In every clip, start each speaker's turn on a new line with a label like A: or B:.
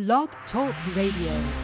A: Blog Talk Radio.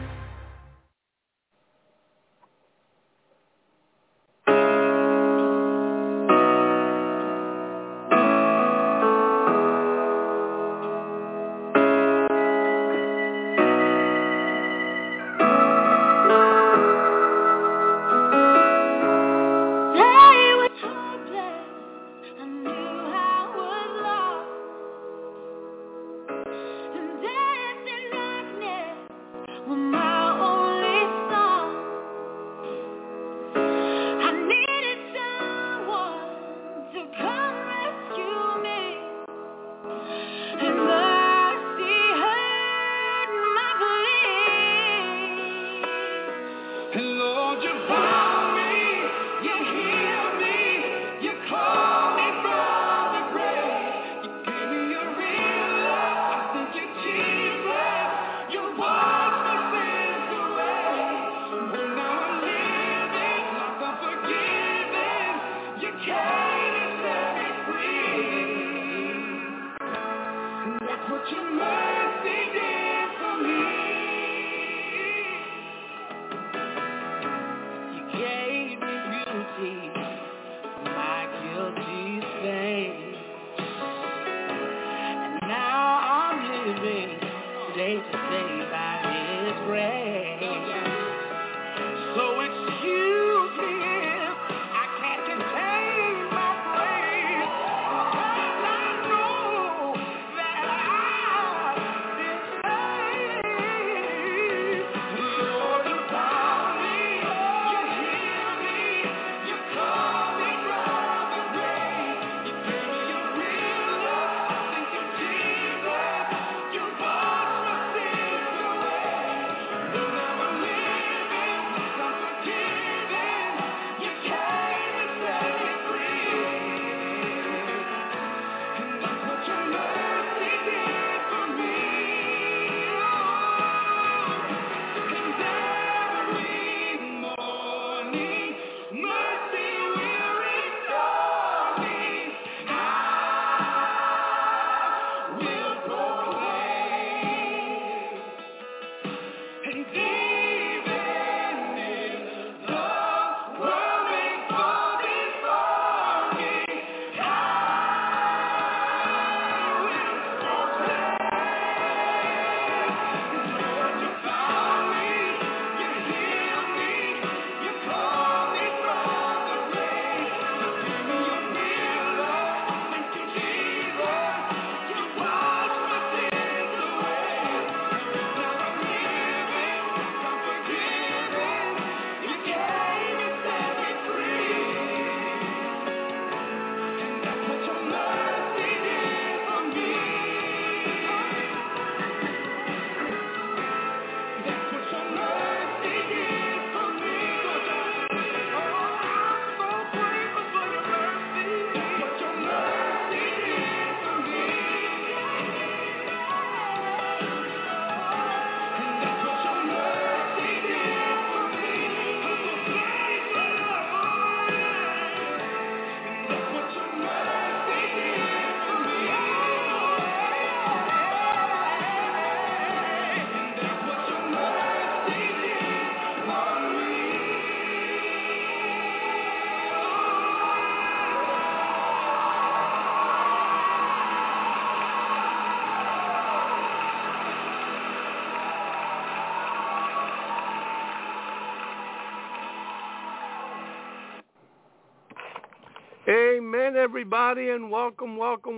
B: Amen, everybody, and welcome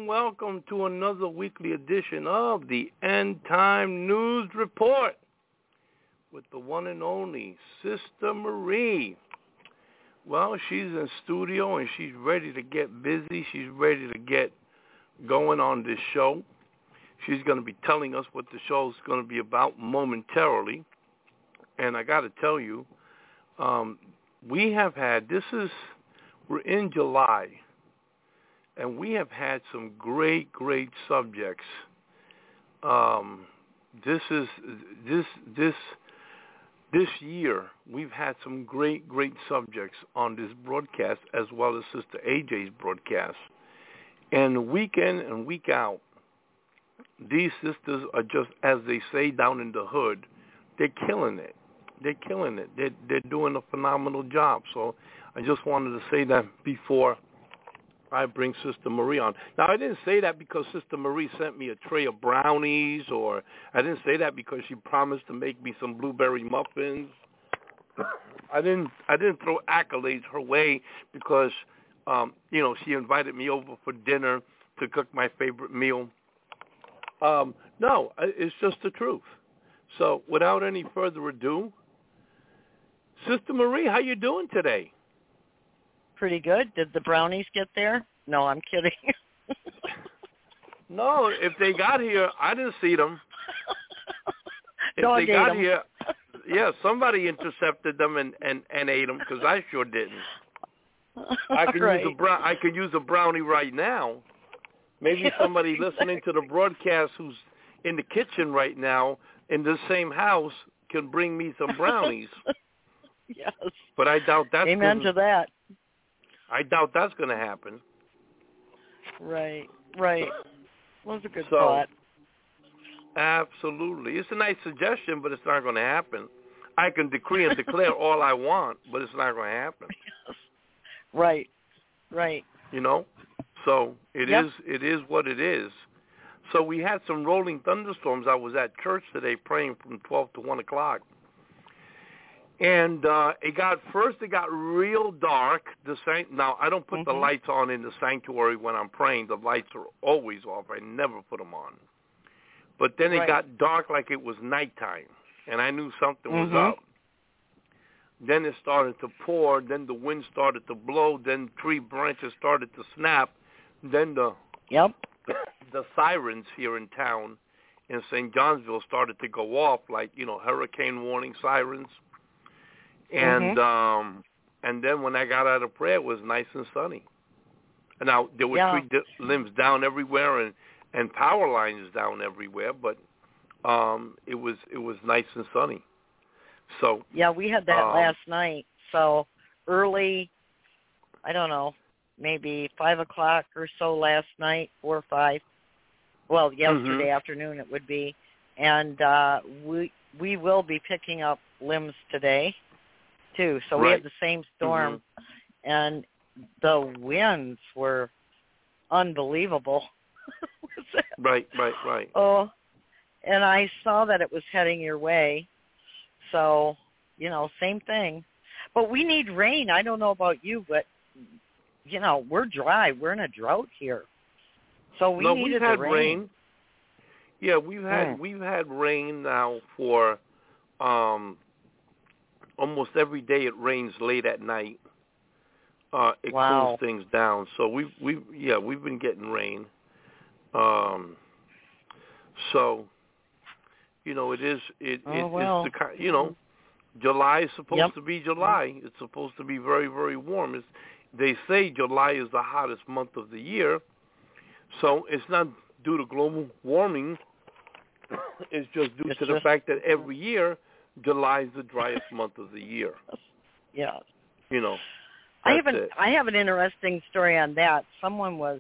B: to another weekly edition of the End Time News Report with the one and only Sister Marie. Well, she's in studio, and she's ready to get busy. She's ready to get going on this show. She's going to be telling us what the show's going to be about momentarily. And I got to tell you, we have had, we're in July, and we have had some great subjects. This year, we've had some great subjects on this broadcast, as well as Sister AJ's broadcast. And week in and week out, these sisters are just, as they say down in the hood, they're killing it. They're killing it. They're doing a phenomenal job. So I just wanted to say that before I bring Sister Marie on. Now, I didn't say that because Sister Marie sent me a tray of brownies, or I didn't say that because she promised to make me some blueberry muffins. I didn't throw accolades her way because, she invited me over for dinner to cook my favorite meal. No, it's just the truth. So without any further ado, Sister Marie, how you doing today?
C: Pretty good. Did the brownies get there? No, I'm kidding.
B: No, if they got here, I didn't see them. If
C: Dog
B: they got
C: them.
B: here, yeah, somebody intercepted them and ate them because I sure didn't. I could
C: right.
B: I could use a brownie right now. Maybe somebody listening to the broadcast who's in the kitchen right now in the same house can bring me some brownies.
C: Yes.
B: But I doubt that's
C: Amen to that.
B: I doubt that's going to happen.
C: Right. Well, that's a good
B: So,
C: thought.
B: Absolutely. It's a nice suggestion, but it's not going to happen. I can decree and declare all I want, but it's not going to happen.
C: Right.
B: So it
C: Yep.
B: is what it is. So we had some rolling thunderstorms. I was at church today praying from 12 to 1 o'clock. And it got real dark. Now, I don't put the lights on in the sanctuary when I'm praying. The lights are always off. I never put them on. But then it got dark like it was nighttime, and I knew something was up. Then it started to pour. Then the wind started to blow. Then tree branches started to snap. Then the sirens here in town in St. Johnsville started to go off like, hurricane warning sirens. And then when I got out of prayer, it was nice and sunny. Now, there were tree limbs down everywhere and power lines down everywhere, but it was nice and sunny. So
C: yeah, we had that last night. So early, I don't know, maybe 5 o'clock or so last night, 4 or 5. Well, yesterday afternoon it would be, and we will be picking up limbs today too. So we had the same storm, and the winds were unbelievable.
B: Right.
C: Oh, and I saw that it was heading your way. So, same thing. But we need rain. I don't know about you, but, we're dry. We're in a drought here. So we needed the rain.
B: Yeah, we've had rain now for almost every day. It rains late at night. It cools things down. So we've been getting rain. So, it's the July is supposed to be July. It's supposed to be very, very warm. They say July is the hottest month of the year. So it's not due to global warming. It's just due to the fact that every year July is the driest month of the year.
C: Yeah.
B: I
C: have an interesting story on that. Someone was,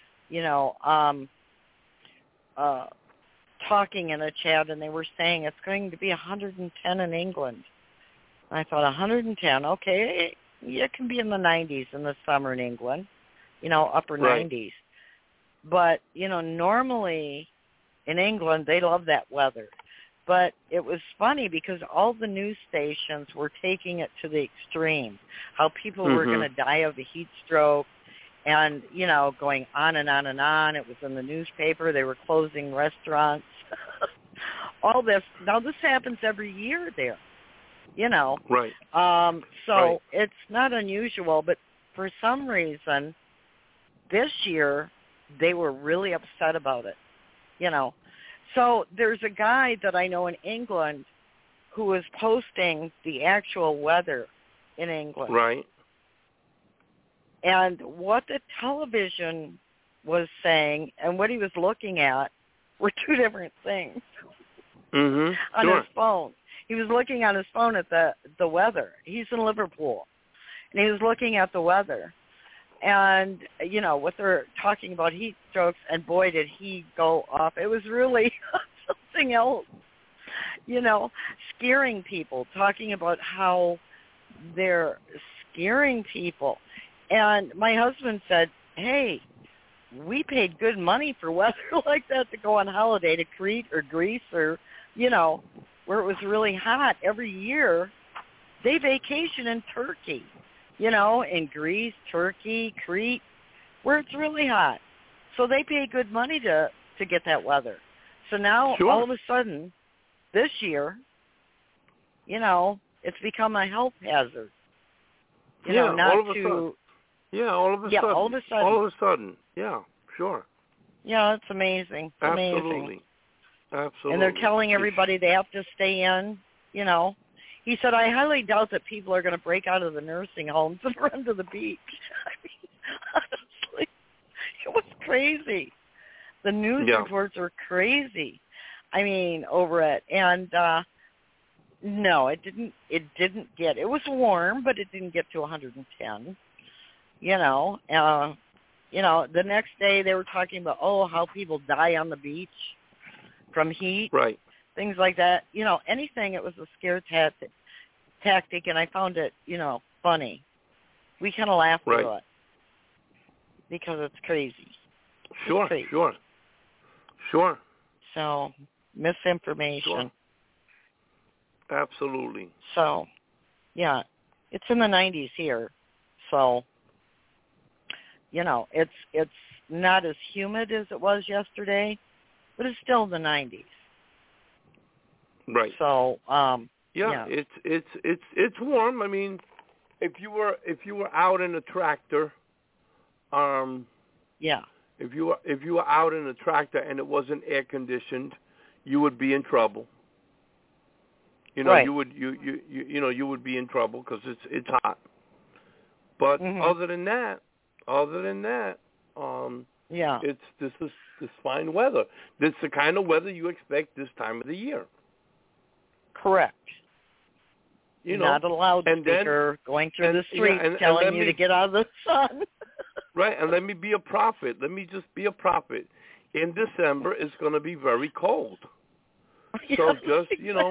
C: talking in a chat, and they were saying it's going to be 110 in England. I thought 110, okay, it can be in the 90s in the summer in England, upper 90s. But, normally in England, they love that weather. But it was funny because all the news stations were taking it to the extreme, how people were going to die of a heat stroke and, going on and on and on. It was in the newspaper. They were closing restaurants. All this. Now, this happens every year there,
B: Right.
C: So it's not unusual, but for some reason, this year, they were really upset about it, So there's a guy that I know in England who is posting the actual weather in England.
B: Right.
C: And what the television was saying and what he was looking at were two different things on his phone. He was looking on his phone at the weather. He's in Liverpool. And he was looking at the weather. And, you know, what they're talking about heat strokes, and boy, did he go off. It was really something else, you know, scaring people, talking about how they're scaring people. And my husband said, hey, we paid good money for weather like that to go on holiday to Crete or Greece or, you know, where it was really hot. Every year they vacation in Turkey, you know, in Greece, Turkey, Crete, where it's really hot. So they pay good money to get that weather. So now all of a sudden this year, you know, it's become a health hazard. You know, not
B: all of a
C: to...
B: Sudden. Yeah, all of a sudden.
C: All of a sudden.
B: All of a sudden. Yeah, sure.
C: Yeah, it's amazing. It's
B: Absolutely.
C: amazing. And they're telling everybody they have to stay in, you know. He said, I highly doubt that people are going to break out of the nursing homes and run to the beach. I mean, honestly, it was crazy. The news reports are crazy. I mean, over it. And no, it didn't get, it was warm, but it didn't get to 110. You know, the next day they were talking about, how people die on the beach from heat.
B: Right.
C: Things like that. You know, anything, it was a scare tactic, and I found it, you know, funny. We kind of laughed at it because it's crazy.
B: Sure,
C: crazy.
B: Sure.
C: So, misinformation.
B: Sure. Absolutely.
C: So, yeah, it's in the 90s here. So, you know, it's not as humid as it was yesterday, but it's still the 90s.
B: Right.
C: So,
B: yeah, it's warm. I mean, if you were out in a tractor, if you were out in a tractor and it wasn't air conditioned, you would be in trouble. You know, you would you would be in trouble because it's hot. But other than that, this is fine weather. This is the kind of weather you expect this time of the year.
C: Correct.
B: You know,
C: not a loudspeaker going through the street telling you to get out of the sun.
B: Right, and let me be a prophet. Let me just be a prophet. In December, it's going to be very cold. So just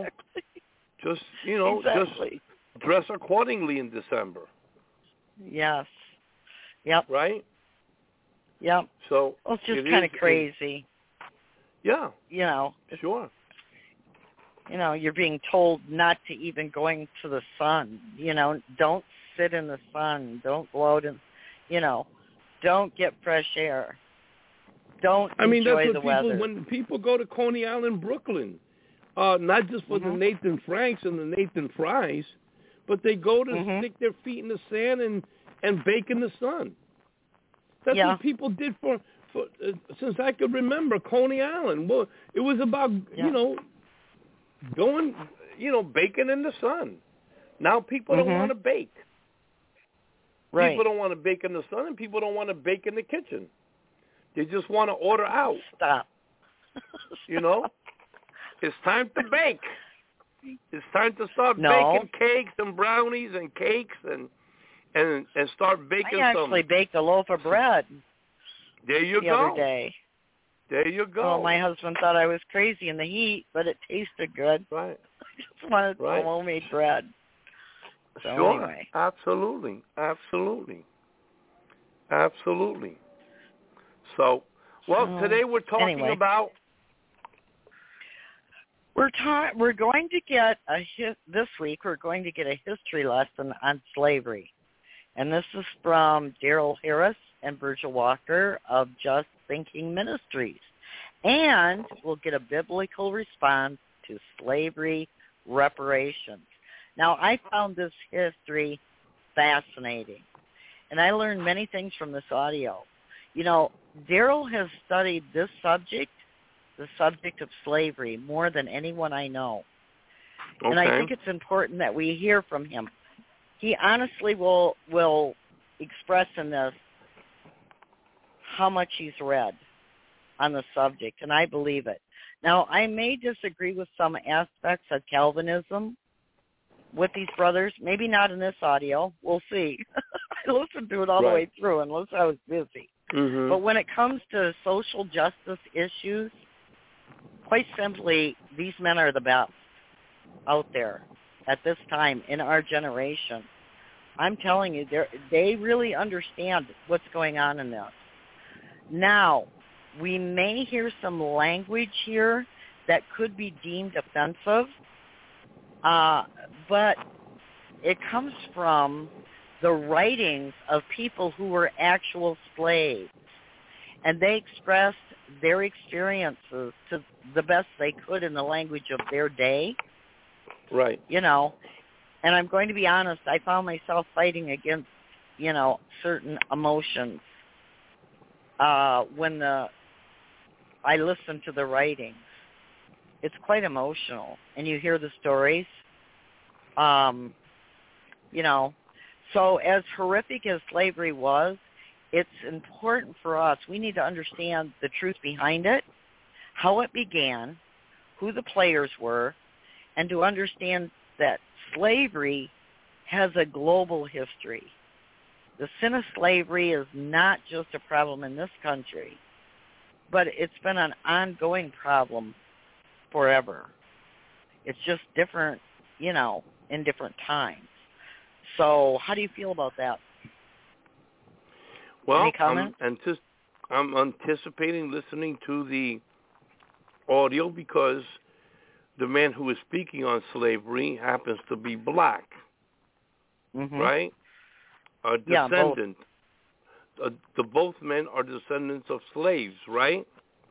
B: dress accordingly in December.
C: Yes. Yep.
B: Right?
C: Yep.
B: So
C: it's just kind of crazy.
B: Yeah.
C: You know.
B: Sure.
C: You know, you're being told not to even going to the sun. You know, don't sit in the sun. Don't go out and, you know, don't get fresh air. Don't enjoy the weather.
B: When people go to Coney Island, Brooklyn, not just for the Nathan Franks and the Nathan Fries, but they go to stick their feet in the sand and bake in the sun. That's what people did for since I could remember, Coney Island. Well, it was about, going, baking in the sun. Now people don't want to bake. Right. People don't want to bake in the sun, and people don't want to bake in the kitchen. They just want to order out.
C: Stop.
B: It's time to bake. It's time to start baking cakes and brownies and cakes and start baking.
C: I actually baked a loaf of bread.
B: There you
C: the
B: go.
C: Other day.
B: There you go.
C: Well, my husband thought I was crazy in the heat, but it tasted good.
B: Right.
C: I just wanted some homemade bread. So
B: sure.
C: Anyway.
B: Absolutely. So, today we're talking about.
C: We're going to get this week. We're going to get a history lesson on slavery, and this is from Daryl Harris and Virgil Walker of Just Thinking Ministries, and we'll get a biblical response to slavery reparations. Now, I found this history fascinating, and I learned many things from this audio. Daryl has studied this subject, the subject of slavery, more than anyone I know. Okay. And I think it's important that we hear from him. He honestly will express in this how much he's read on the subject, and I believe it. Now, I may disagree with some aspects of Calvinism, with these brothers. Maybe not in this audio. We'll see. I listened to it all the way through unless I was busy.
B: Mm-hmm.
C: But when it comes to social justice issues, quite simply, these men are the best out there at this time in our generation. I'm telling you, they really understand what's going on in this. Now, we may hear some language here that could be deemed offensive, but it comes from the writings of people who were actual slaves, and they expressed their experiences to the best they could in the language of their day.
B: Right.
C: You know, and I'm going to be honest, I found myself fighting against, you know, certain emotions when I listened to the writings. It's quite emotional, and you hear the stories, you know. So as horrific as slavery was, it's important for us. We need to understand the truth behind it, how it began, who the players were, and to understand that slavery has a global history. The sin of slavery is not just a problem in this country, but it's been an ongoing problem forever. It's just different, you know, in different times. So how do you feel about that?
B: Well,
C: any comments?
B: I'm anticipating listening to the audio because the man who is speaking on slavery happens to be black, right? A descendant.
C: Both.
B: Both men are descendants of slaves, right?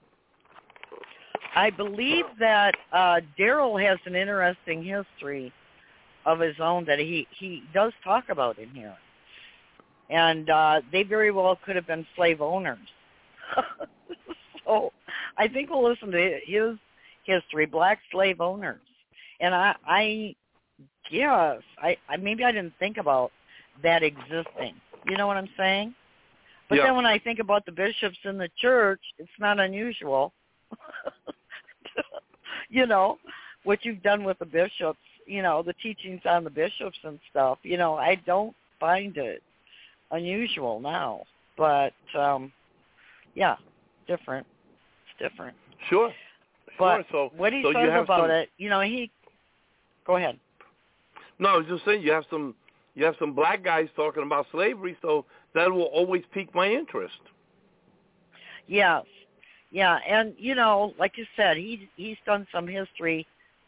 C: I believe that Daryl has an interesting history of his own that he does talk about in here. And they very well could have been slave owners. So I think we'll listen to his history, black slave owners. And I guess, maybe I didn't think about that existing. You know what I'm saying? But then when I think about the bishops in the church, it's not unusual. You know, what you've done with the bishops, you know, the teachings on the bishops and stuff, you know, I don't find it unusual now. But, yeah, different. It's different.
B: Sure.
C: But
B: so,
C: what he
B: so
C: says about it, you know, go ahead.
B: No, I was just saying you have some black guys talking about slavery, so that will always pique my interest.
C: Yes. Yeah, and, you know, like you said, he's done some history,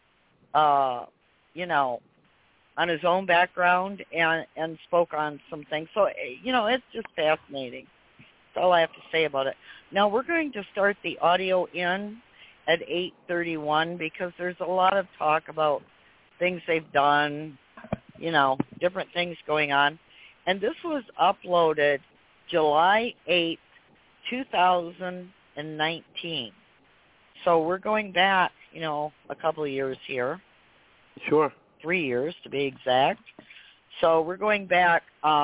C: you know, on his own background and spoke on some things. So, you know, it's just fascinating. That's all I have to say about it. Now, we're going to start the audio in at 8:31 because there's a lot of talk about things they've done, you know, different things going on. And this was uploaded July 8th, 2019. So we're going back, you know, a couple of years here.
B: Sure.
C: 3 years to be exact. So we're going back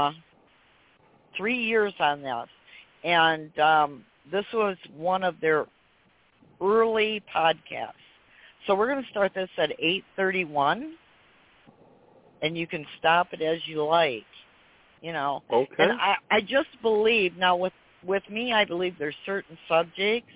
C: 3 years on this. And this was one of their early podcasts. So we're going to start this at 8:31, and you can stop it as you like, you know.
B: Okay.
C: And I just believe, now with me, I believe there's certain subjects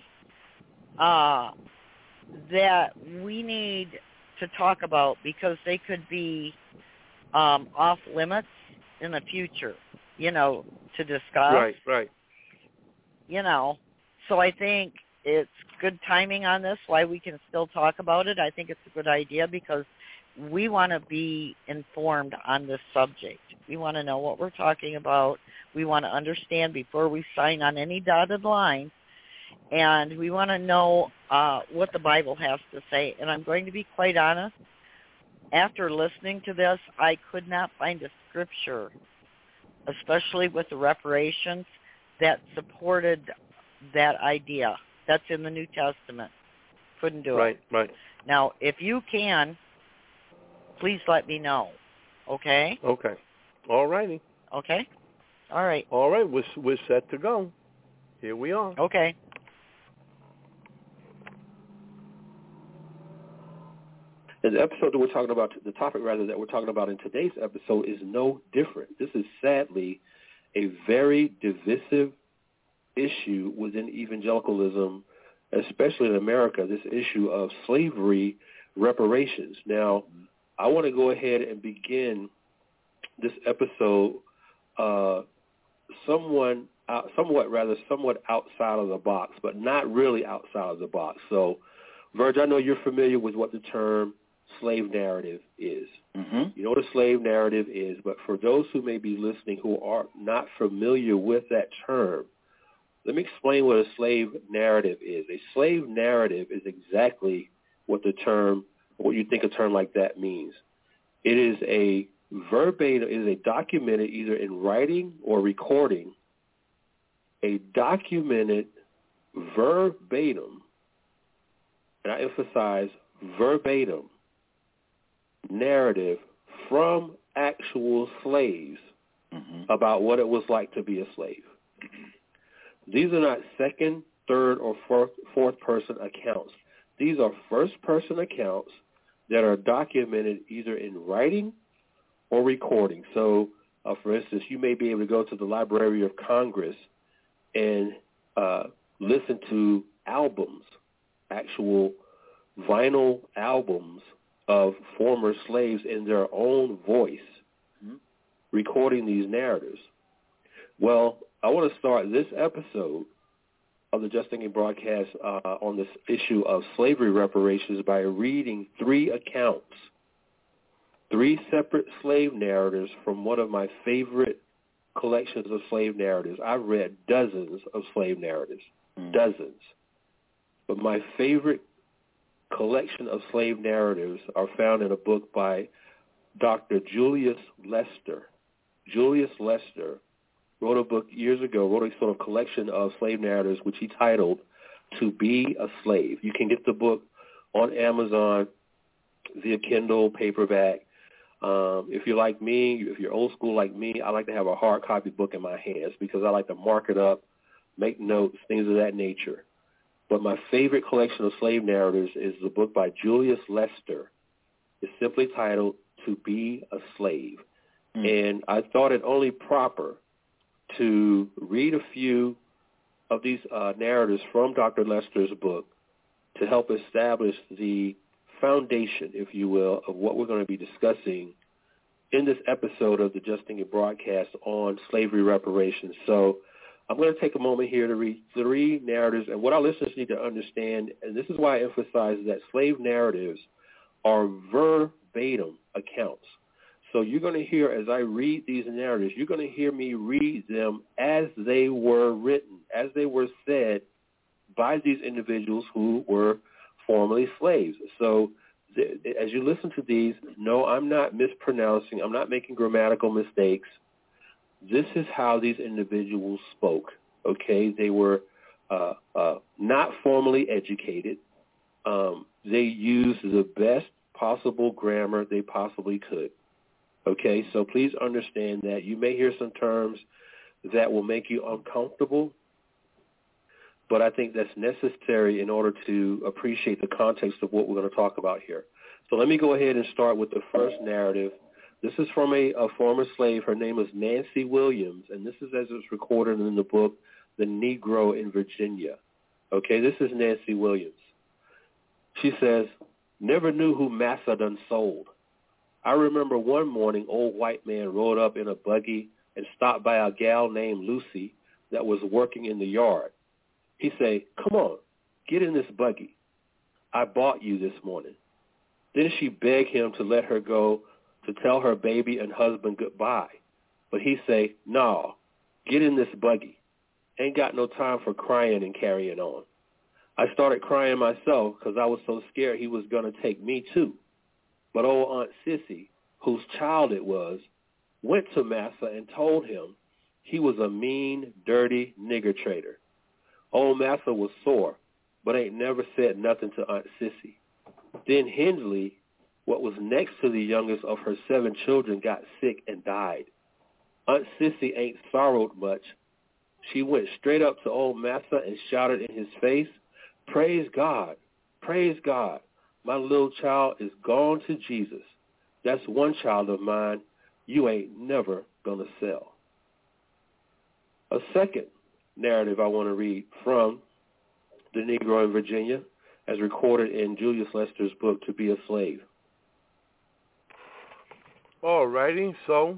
C: that we need to talk about because they could be off limits in the future, you know, to discuss.
B: Right.
C: You know, so I think it's good timing on this, why we can still talk about it. I think it's a good idea because we want to be informed on this subject. We want to know what we're talking about. We want to understand before we sign on any dotted line. And we want to know what the Bible has to say. And I'm going to be quite honest. After listening to this, I could not find a scripture, especially with the reparations, that supported that idea. That's in the New Testament. Couldn't do it.
B: Right.
C: Now, if you can, please let me know. Okay?
B: Okay. All righty.
C: Okay? All right.
B: All right. We're set to go. Here we are.
C: Okay.
D: And the episode that we're talking about, the topic rather that we're talking about in today's episode is no different. This is sadly a very divisive issue within evangelicalism, especially in America, this issue of slavery reparations. Now, I want to go ahead and begin this episode somewhat outside of the box, but not really outside of the box. So, Virg, I know you're familiar with what the term slave narrative is.
E: Mm-hmm.
D: You know what a slave narrative is, but for those who may be listening who are not familiar with that term, let me explain what a slave narrative is. A slave narrative is exactly what you think a term like that means. It is a verbatim, it is a documented either in writing or recording, a documented verbatim, and I emphasize verbatim, narrative from actual slaves about what it was like to be a slave. These are not second, third, or fourth person accounts. These are first-person accounts that are documented either in writing or recording. So, for instance, you may be able to go to the Library of Congress and listen to albums, actual vinyl albums of former slaves in their own voice, recording these narratives. Well, I want to start this episode of the Just Thinking broadcast on this issue of slavery reparations by reading three accounts, three separate slave narratives from one of my favorite collections of slave narratives. I've read dozens of slave narratives, dozens. But my favorite collection of slave narratives are found in a book by Dr. Julius Lester. Julius Lester wrote a book years ago, wrote a sort of collection of slave narratives, which he titled To Be a Slave. You can get the book on Amazon via Kindle, paperback. If you're like me, if you're old school like me, I like to have a hard copy book in my hands because I like to mark it up, make notes, things of that nature. But my favorite collection of slave narratives is the book by Julius Lester. It's simply titled To Be a Slave. And I thought it only proper to read a few of these narratives from Dr. Lester's book to help establish the foundation, if you will, of what we're going to be discussing in this episode of the Just Thinking broadcast on slavery reparations. So I'm going to take a moment here to read three narratives, and what our listeners need to understand, and this is why I emphasize that slave narratives are verbatim accounts. So you're going to hear, as I read these narratives, you're going to hear me read them as they were written, as they were said by these individuals who were formerly slaves. So as you listen to these, no, I'm not mispronouncing, I'm not making grammatical mistakes. This is how these individuals spoke, okay? They were not formally educated. They used the best possible grammar they possibly could, okay? So please understand that you may hear some terms that will make you uncomfortable, but I think that's necessary in order to appreciate the context of what we're going to talk about here. So let me go ahead and start with the first narrative. This is from a former slave. Her name is Nancy Williams, and this is as it's recorded in the book, The Negro in Virginia. Okay, this is Nancy Williams. She says, "Never knew who massa done sold. I remember one morning, old white man rode up in a buggy and stopped by a gal named Lucy that was working in the yard. He say, 'Come on, get in this buggy. I bought you this morning.' Then she begged him to let her go to tell her baby and husband goodbye. But he say, 'Nah, get in this buggy. Ain't got no time for crying and carrying on.' I started crying myself because I was so scared he was going to take me too. But old Aunt Sissy, whose child it was, went to Massa and told him he was a mean, dirty nigger trader. Old Massa was sore, but ain't never said nothing to Aunt Sissy. Then Hensley, what was next to the youngest of her 7 children, got sick and died. Aunt Sissy ain't sorrowed much. She went straight up to old Massa and shouted in his face, 'Praise God, praise God. My little child is gone to Jesus. That's one child of mine you ain't never going to sell. A second narrative I want to read from The Negro in Virginia, as recorded in Julius Lester's book, To Be a Slave.
B: All righty, so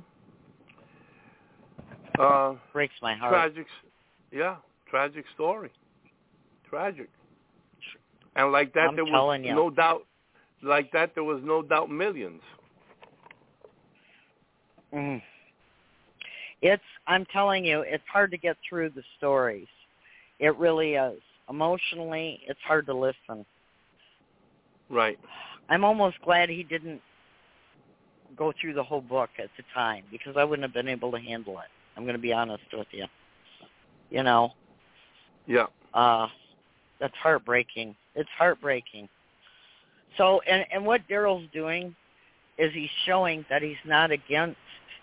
C: breaks my heart.
B: Tragic story. Tragic. And like that, there was no doubt. Like that, there was no doubt millions.
C: I'm telling you, it's hard to get through the stories. It really is. Emotionally, it's hard to listen.
B: Right.
C: I'm almost glad he didn't go through the whole book at the time, because I wouldn't have been able to handle it. I'm going to be honest with you. You know?
B: Yeah.
C: That's heartbreaking. It's heartbreaking. So, and what Daryl's doing is he's showing that he's not against,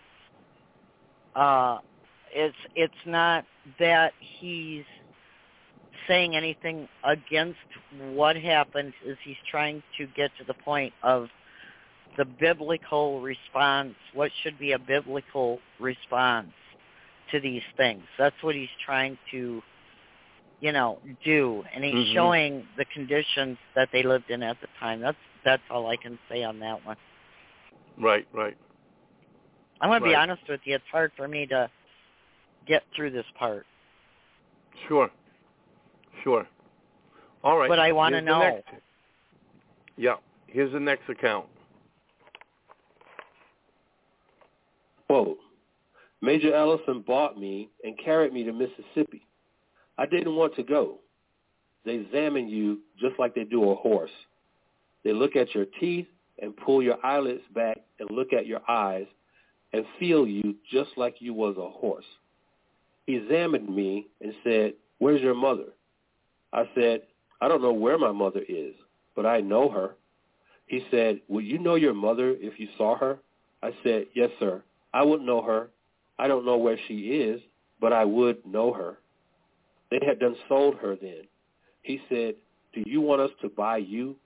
C: it's not that he's saying anything against what happened, is he's trying to get to the point of the biblical response, what should be a biblical response to these things. That's what he's trying to, do. And he's showing the conditions that they lived in at the time. That's all I can say on that one.
B: Right.
C: I'm going to be honest with you. It's hard for me to get through this part.
B: Sure. All right.
C: But I want to know.
B: Here's the next account.
D: Quote, Major Ellison bought me and carried me to Mississippi. I didn't want to go. They examine you just like they do a horse. They look at your teeth and pull your eyelids back and look at your eyes and feel you just like you was a horse. He examined me and said, where's your mother? I said, I don't know where my mother is, but I know her. He said, would you know your mother if you saw her? I said, yes, sir. I would know her. I don't know where she is, but I would know her. They had done sold her then. He said, do you want us to buy you?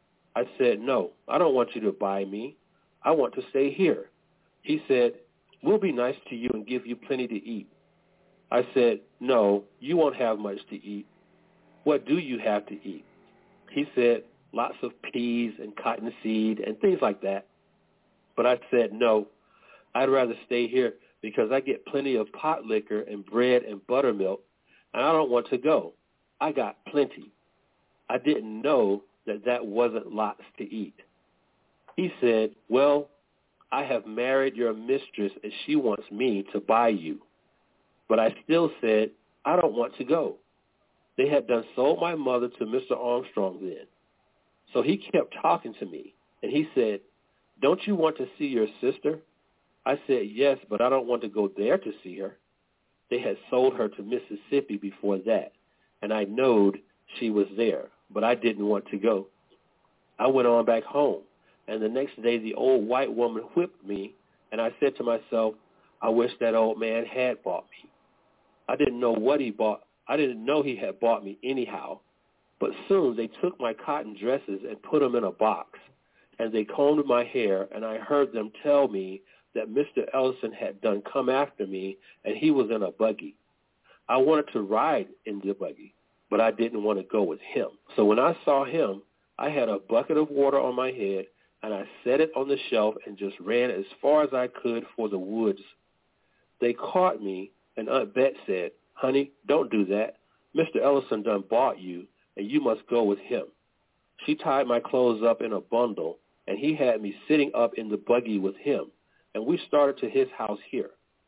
D: I said, no, I don't want you to buy me. I want to stay here. He said, we'll be nice to you and give you plenty to eat. I said, no, you won't have much to eat. What do you have to eat? He said, lots of peas and cottonseed and things like that. But I said, no, I'd rather stay here because I get plenty of pot liquor and bread and buttermilk, and I don't want to go. I got plenty. I didn't know that wasn't lots to eat. He said, well, I have married your mistress and she wants me to buy you. But I still said, I don't want to go. They had done sold my mother to Mr. Armstrong then. So he kept talking to me, and he said, don't you want to see your sister? I said, yes, but I don't want to go there to see her. They had sold her to Mississippi before that, and I knowed she was there, but I didn't want to go. I went on back home, and the next day the old white woman whipped me, and I said to myself, I wish that old man had bought me. I didn't know what he bought. I didn't know he had bought me anyhow, but soon they took my cotton dresses and put them in a box, and they combed my hair, and I heard them tell me that Mr. Ellison had done come after me, and he was in a buggy. I wanted to ride in the buggy, but I didn't want to go with him. So when I saw him, I had a bucket of water on my head, and I set it on the shelf and just ran as far as I could for the woods. They caught me, and Aunt Bet said, honey, don't do that. Mr. Ellison done bought you, and you must go with him. She tied my clothes up in a bundle, and he had me sitting up in the buggy with him, and we started to his house here.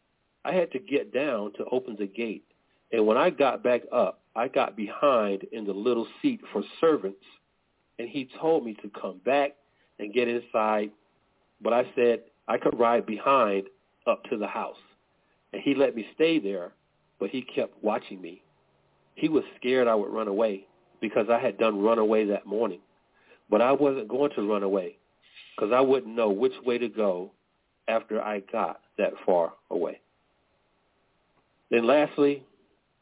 D: I had to get down to open the gate, and when I got back up, I got behind in the little seat for servants, and he told me to come back and get inside, but I said I could ride behind up to the house, and he let me stay there, but he kept watching me. He was scared I would run away because I had done run away that morning, but I wasn't going to run away because I wouldn't know which way to go after I got that far away. Then lastly,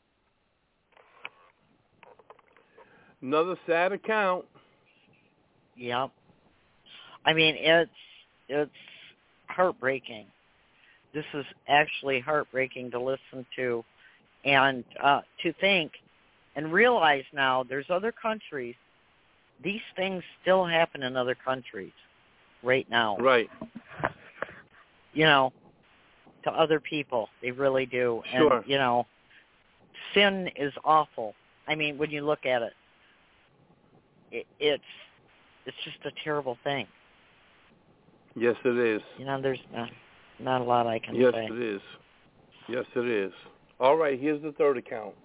B: another sad account.
C: Yep. I mean, it's heartbreaking. This is actually heartbreaking to listen to and to think and realize now there's other countries. These things still happen in other countries right now.
B: Right.
C: You know, to other people. They really do.
B: Sure.
C: And, you know, sin is awful. I mean, when you look at it, it's just a terrible thing.
B: Yes, it is.
C: You know, there's not a lot I can say.
B: Yes, it is. Yes, it is. All right, here's the third account.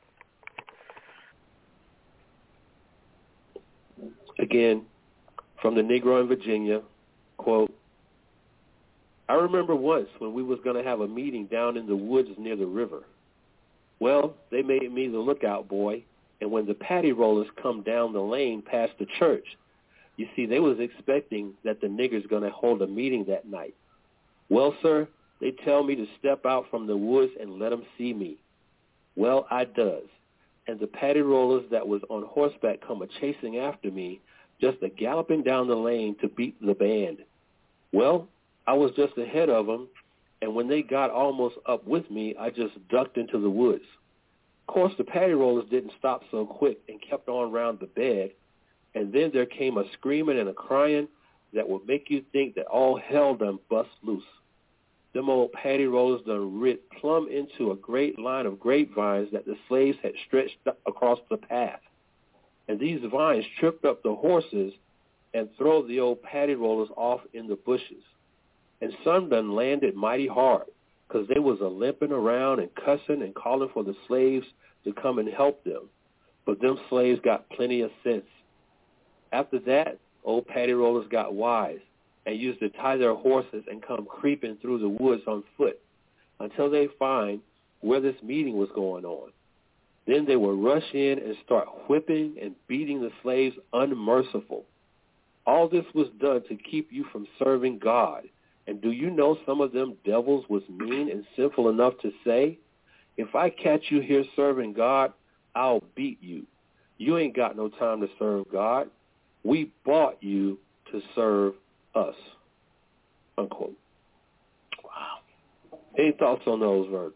D: Again, from the Negro in Virginia, quote, I remember once when we was going to have a meeting down in the woods near the river. Well, they made me the lookout boy, and when the patty rollers come down the lane past the church, you see, they was expecting that the niggers going to hold a meeting that night. Well, sir, they tell me to step out from the woods and let them see me. Well, I does. And the patty rollers that was on horseback come a-chasing after me, just a-galloping down the lane to beat the band. Well, I was just ahead of them, and when they got almost up with me, I just ducked into the woods. Of course, the patty rollers didn't stop so quick and kept on round the bed, and then there came a screaming and a crying that would make you think that all hell done bust loose. Them old patty rollers done rid plumb into a great line of grapevines that the slaves had stretched across the path. And these vines tripped up the horses and throw the old patty rollers off in the bushes. And some done landed mighty hard, 'cause they was a-limping around and cussing and calling for the slaves to come and help them. But them slaves got plenty of sense. After that, old patty rollers got wise and used to tie their horses and come creeping through the woods on foot until they find where this meeting was going on. Then they would rush in and start whipping and beating the slaves unmerciful. All this was done to keep you from serving God. And do you know some of them devils was mean and sinful enough to say, if I catch you here serving God, I'll beat you. You ain't got no time to serve God. We bought you to serve us. Unquote. Wow. Any thoughts on those, Vern?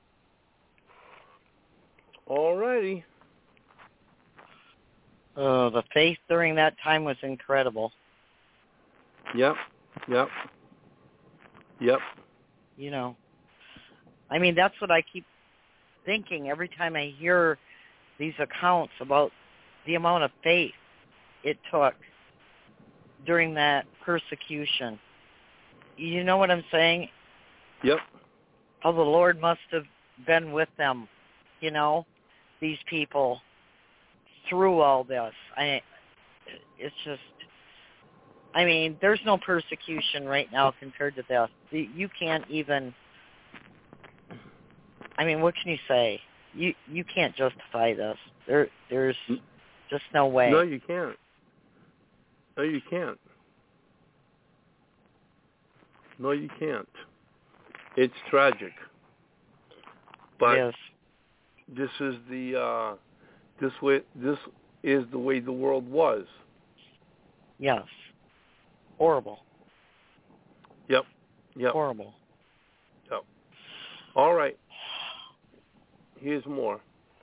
B: All righty.
C: The faith during that time was incredible.
B: Yep.
C: You know, I mean, that's what I keep thinking every time I hear these accounts about the amount of faith it took during that persecution. You know what I'm saying?
B: Yep.
C: How the Lord must have been with them, you know, these people through all this. It's just, I mean, there's no persecution right now compared to this. You can't even, I mean, what can you say? You can't justify this. There's just no way.
B: No, you can't. No, you can't. No, you can't. It's tragic. But
C: yes.
B: This is the way the world was.
C: Yes. Horrible.
B: Yep.
C: Horrible.
B: Yep. All right. Here's more.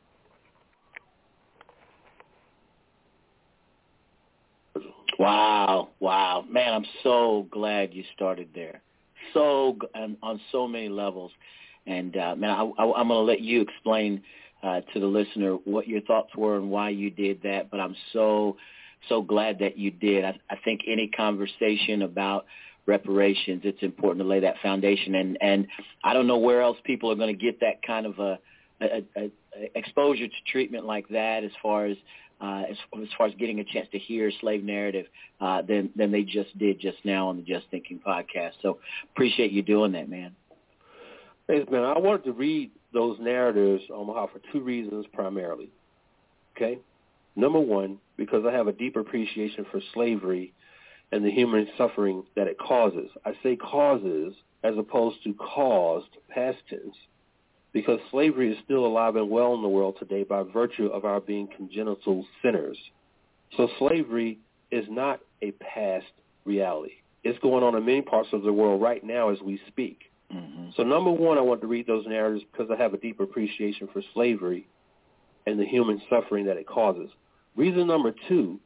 E: Wow. Man, I'm so glad you started there. On so many levels. And, man, I'm going to let you explain to the listener what your thoughts were and why you did that. But I'm so glad that you did. I think any conversation about reparations, it's important to lay that foundation. And I don't know where else people are going to get that kind of a exposure to treatment like that as far as getting a chance to hear slave narrative than they just did just now on the Just Thinking podcast. So appreciate you doing that, man.
D: Thanks, man. I wanted to read those narratives, Omaha, for two reasons primarily. Okay? Number one, because I have a deep appreciation for slavery and the human suffering that it causes. I say causes as opposed to caused, past tense, because slavery is still alive and well in the world today by virtue of our being congenital sinners. So slavery is not a past reality. It's going on in many parts of the world right now as we speak.
E: Mm-hmm.
D: So number one, I want to read those narratives because I have a deeper appreciation for slavery and the human suffering that it causes. Reason number two,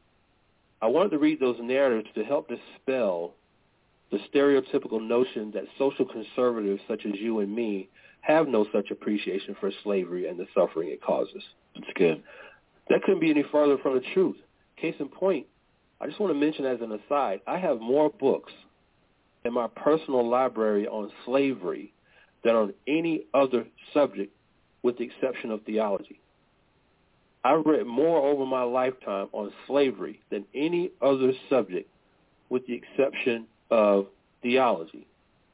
D: I wanted to read those narratives to help dispel the stereotypical notion that social conservatives such as you and me have no such appreciation for slavery and the suffering it causes.
E: That's good.
D: That couldn't be any further from the truth. Case in point, I just want to mention as an aside, I have more books in my personal library on slavery than on any other subject with the exception of theology. I've read more over my lifetime on slavery than any other subject with the exception of theology.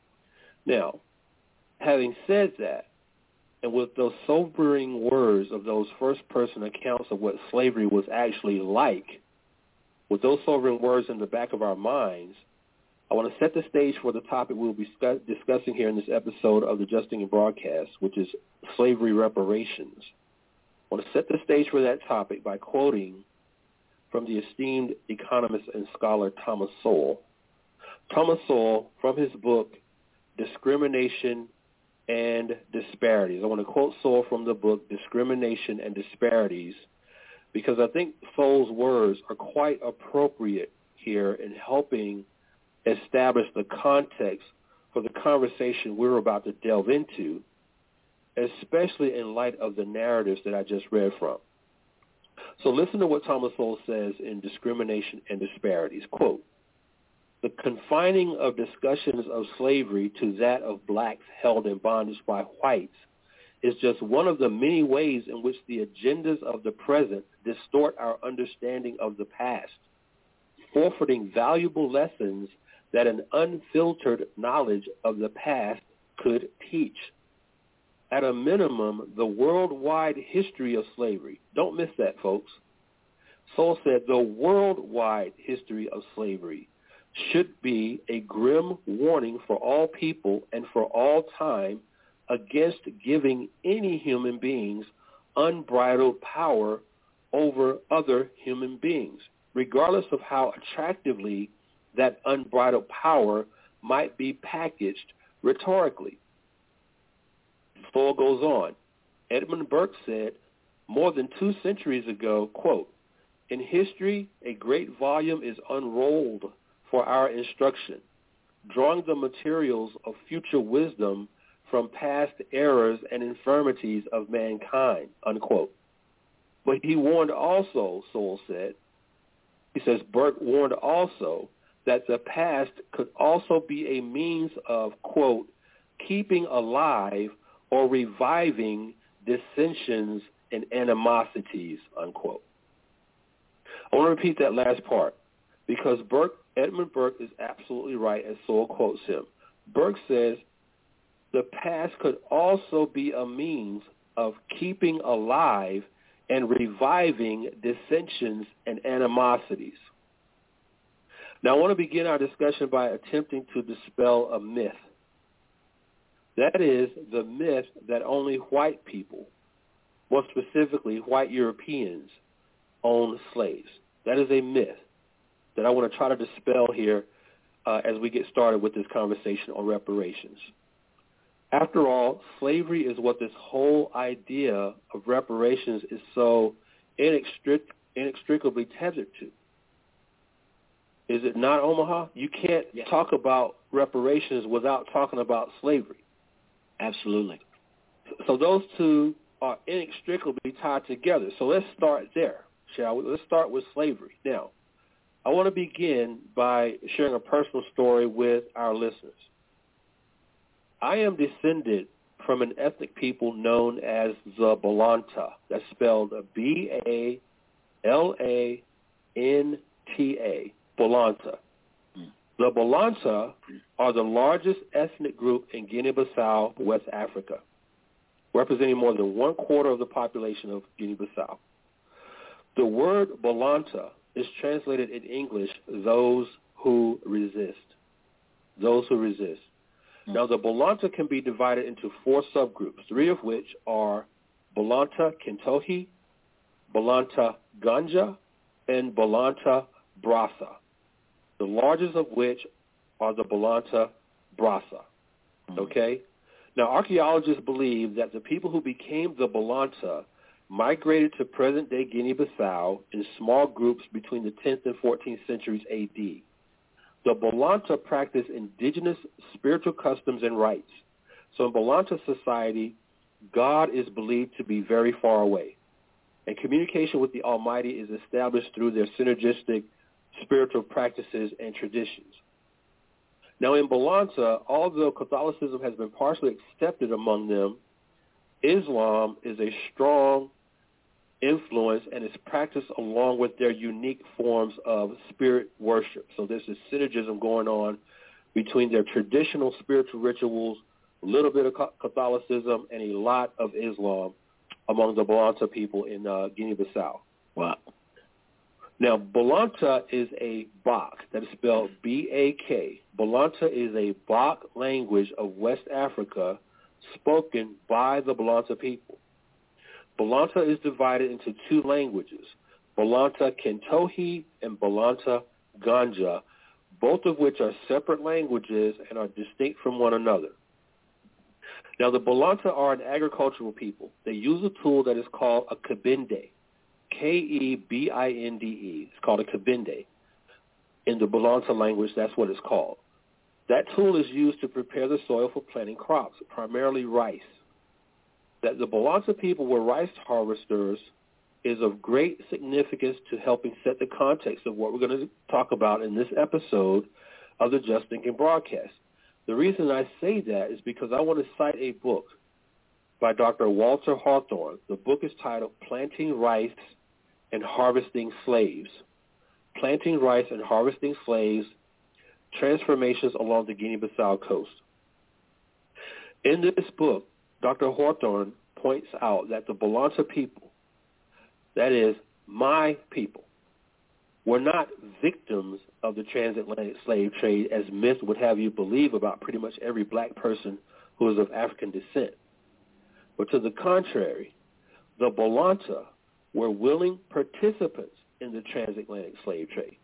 D: Now, having said that, and with those sobering words of those first-person accounts of what slavery was actually like, with those sobering words in the back of our minds, I want to set the stage for the topic we'll be discussing here in this episode of the Justinian Broadcast, which is slavery reparations. I want to set the stage for that topic by quoting from the esteemed economist and scholar Thomas Sowell. Thomas Sowell, from his book, Discrimination and Disparities. I want to quote Sowell from the book, Discrimination and Disparities, because I think Sowell's words are quite appropriate here in helping establish the context for the conversation we're about to delve into, especially in light of the narratives that I just read from. So listen to what Thomas Sowell says in Discrimination and Disparities. Quote, "The confining of discussions of slavery to that of blacks held in bondage by whites is just one of the many ways in which the agendas of the present distort our understanding of the past, forfeiting valuable lessons that an unfiltered knowledge of the past could teach. At a minimum, the worldwide history of slavery," don't miss that, folks. Sowell said the worldwide history of slavery should be a grim warning for all people and for all time against giving any human beings unbridled power over other human beings, regardless of how attractively that unbridled power might be packaged rhetorically. Sowell goes on. Edmund Burke said more than 2 centuries ago, quote, "In history, a great volume is unrolled for our instruction, drawing the materials of future wisdom from past errors and infirmities of mankind," unquote. But he warned also, Sowell said, he says, Burke warned also that the past could also be a means of, quote, "keeping alive or reviving dissensions and animosities," unquote. I want to repeat that last part because Edmund Burke is absolutely right as Sowell quotes him. Burke says the past could also be a means of keeping alive and reviving dissensions and animosities. Now, I want to begin our discussion by attempting to dispel a myth. That is the myth that only white people, more specifically white Europeans, own slaves. That is a myth that I want to try to dispel here as we get started with this conversation on reparations. After all, slavery is what this whole idea of reparations is so inextricably tethered to. Is it not, Omaha? You can't talk about reparations without talking about slavery.
E: Absolutely.
D: So those two are inextricably tied together. So let's start there, shall we? Let's start with slavery. Now, I want to begin by sharing a personal story with our listeners. I am descended from an ethnic people known as the Bolanta. That's spelled Balanta, Bolanta. The Bolanta are the largest ethnic group in Guinea-Bissau, West Africa, representing more than 1/4 of the population of Guinea-Bissau. The word Bolanta is translated in English, those who resist. Those who resist. Now, the Bolanta can be divided into 4 subgroups, 3 of which are Bolanta Kintohi, Bolanta Ganja, and Bolanta Brasa. the largest of which are the Bolanta Brasa. Okay? Now, archaeologists believe that the people who became the Bolanta migrated to present-day Guinea-Bissau in small groups between the 10th and 14th centuries A.D. The Bolanta practiced indigenous spiritual customs and rites. So in Bolanta society, God is believed to be very far away, and communication with the Almighty is established through their synergistic spiritual practices and traditions. Now in Bolanta, although Catholicism has been partially accepted among them, Islam is a strong influence and is practiced along with their unique forms of spirit worship. So there's this synergism going on between their traditional spiritual rituals, a little bit of Catholicism, and a lot of Islam among the Bolanta people in Guinea-Bissau.
E: Wow.
D: Now, Bolanta is a Bak, that is spelled B-A-K. Bolanta is a Bak language of West Africa spoken by the Bolanta people. Bolanta is divided into two languages, Bolanta Kentohi and Bolanta Ganja, both of which are separate languages and are distinct from one another. Now, the Bolanta are an agricultural people. They use a tool that is called a kabinde, K-E-B-I-N-D-E. It's called a kabinde. In the Bolanta language, that's what it's called. That tool is used to prepare the soil for planting crops, primarily rice. That the Bolanta people were rice harvesters is of great significance to helping set the context of what we're going to talk about in this episode of the Just Thinking broadcast. The reason I say that is because I want to cite a book by Dr. Walter Hawthorne. The book is titled Planting Rice and Harvesting Slaves. Planting Rice and Harvesting Slaves, Transformations Along the Guinea-Bissau Coast. In this book, Dr. Hawthorne points out that the Bolanta people, that is, my people, were not victims of the transatlantic slave trade as myth would have you believe about pretty much every black person who is of African descent. But to the contrary, the Bolanta were willing participants in the transatlantic slave trade.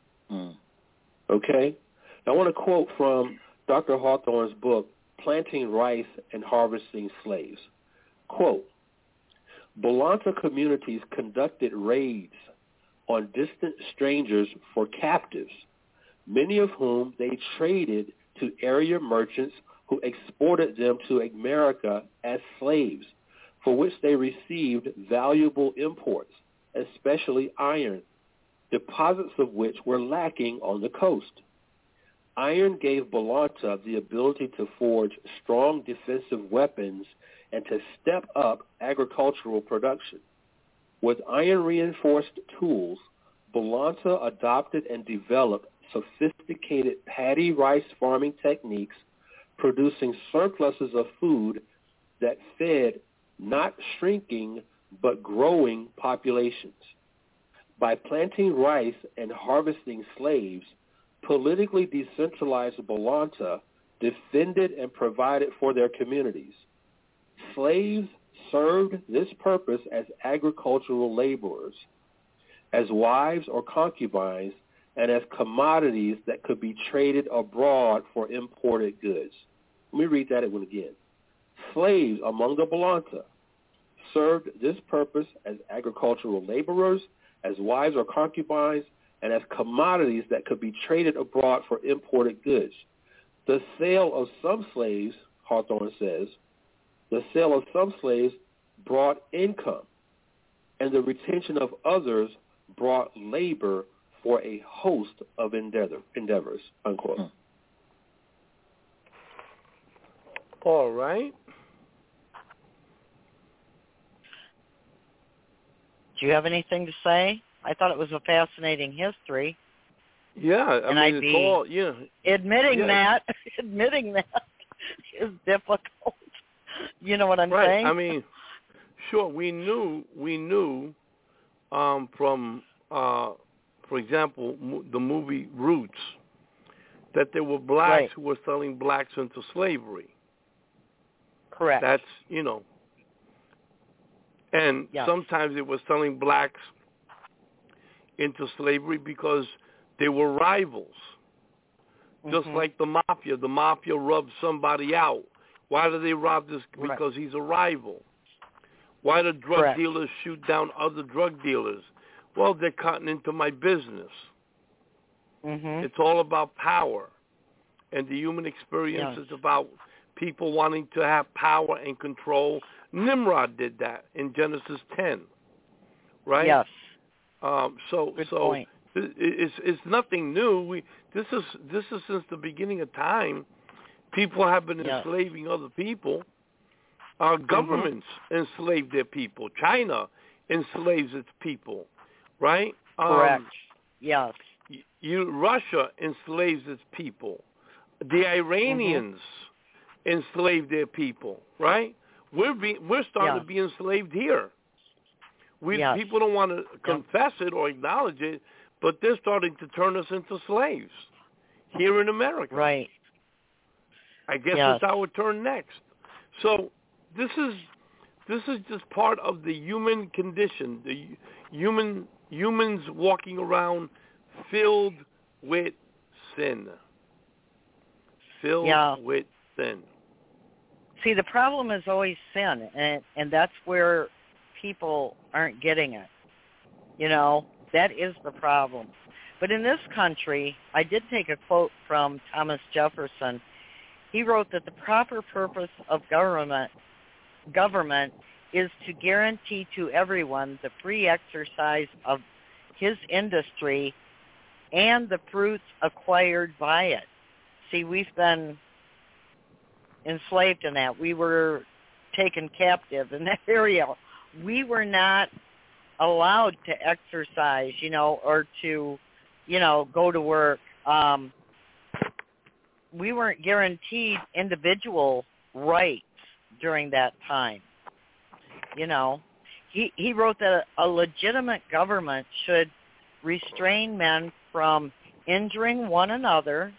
D: Okay? Now I want to quote from Dr. Hawthorne's book, Planting Rice and Harvesting Slaves. Quote, Bolanta communities conducted raids on distant strangers for captives, many of whom they traded to area merchants who exported them to America as slaves, for which they received valuable imports, especially iron, deposits of which were lacking on the coast. Iron gave Bolanta the ability to forge strong defensive weapons and to step up agricultural production. With iron-reinforced tools, Bolanta adopted and developed sophisticated paddy rice farming techniques, producing surpluses of food that fed not shrinking but growing populations. By planting rice and harvesting slaves, politically decentralized Bolanta defended and provided for their communities. Slaves served this purpose as agricultural laborers, as wives or concubines, and as commodities that could be traded abroad for imported goods. Let me read that one again. Slaves among the Bolanta served this purpose as agricultural laborers, as wives or concubines, and as commodities that could be traded abroad for imported goods. The sale of some slaves, Hawthorne says, the sale of some slaves brought income, and the retention of others brought labor for a host of endeavors, unquote.
B: All right.
C: Do you have anything to say? I thought it was a fascinating history.
B: Yeah, I mean, it's all, yeah.
C: Admitting that is difficult. You know what I'm saying?
B: I mean, sure, we knew from, for example, the movie Roots, that there were blacks who were selling blacks into slavery.
C: Correct.
B: That's, and sometimes it was selling blacks into slavery because they were rivals. Just like the mafia. The mafia rubs somebody out. Why do they rob this? Because he's a rival. Why do drug dealers shoot down other drug dealers? Well, they're cutting into my business. It's all about power. And the human experience is about people wanting to have power and control. Nimrod did that in Genesis 10, right?
C: Yes.
B: So
C: point.
B: It's nothing new. This is since the beginning of time. People have been enslaving other people. Our governments enslave their people. China enslaves its people, right?
C: Correct. Yes.
B: Russia enslaves its people. The Iranians enslave their people, right? We're starting to be enslaved here. People don't want to confess it or acknowledge it, but they're starting to turn us into slaves here in America.
C: Right.
B: I guess it's our turn next. So this is just part of the human condition. The humans walking around filled with sin. Filled with sin.
C: See, the problem is always sin, and that's where people aren't getting it. You know, that is the problem. But in this country, I did take a quote from Thomas Jefferson. He wrote that the proper purpose of government is to guarantee to everyone the free exercise of his industry and the fruits acquired by it. See, we've been enslaved in that. We were taken captive in that area. We were not allowed to exercise, or to, go to work. We weren't guaranteed individual rights during that time. He wrote that a legitimate government should restrain men from injuring one another,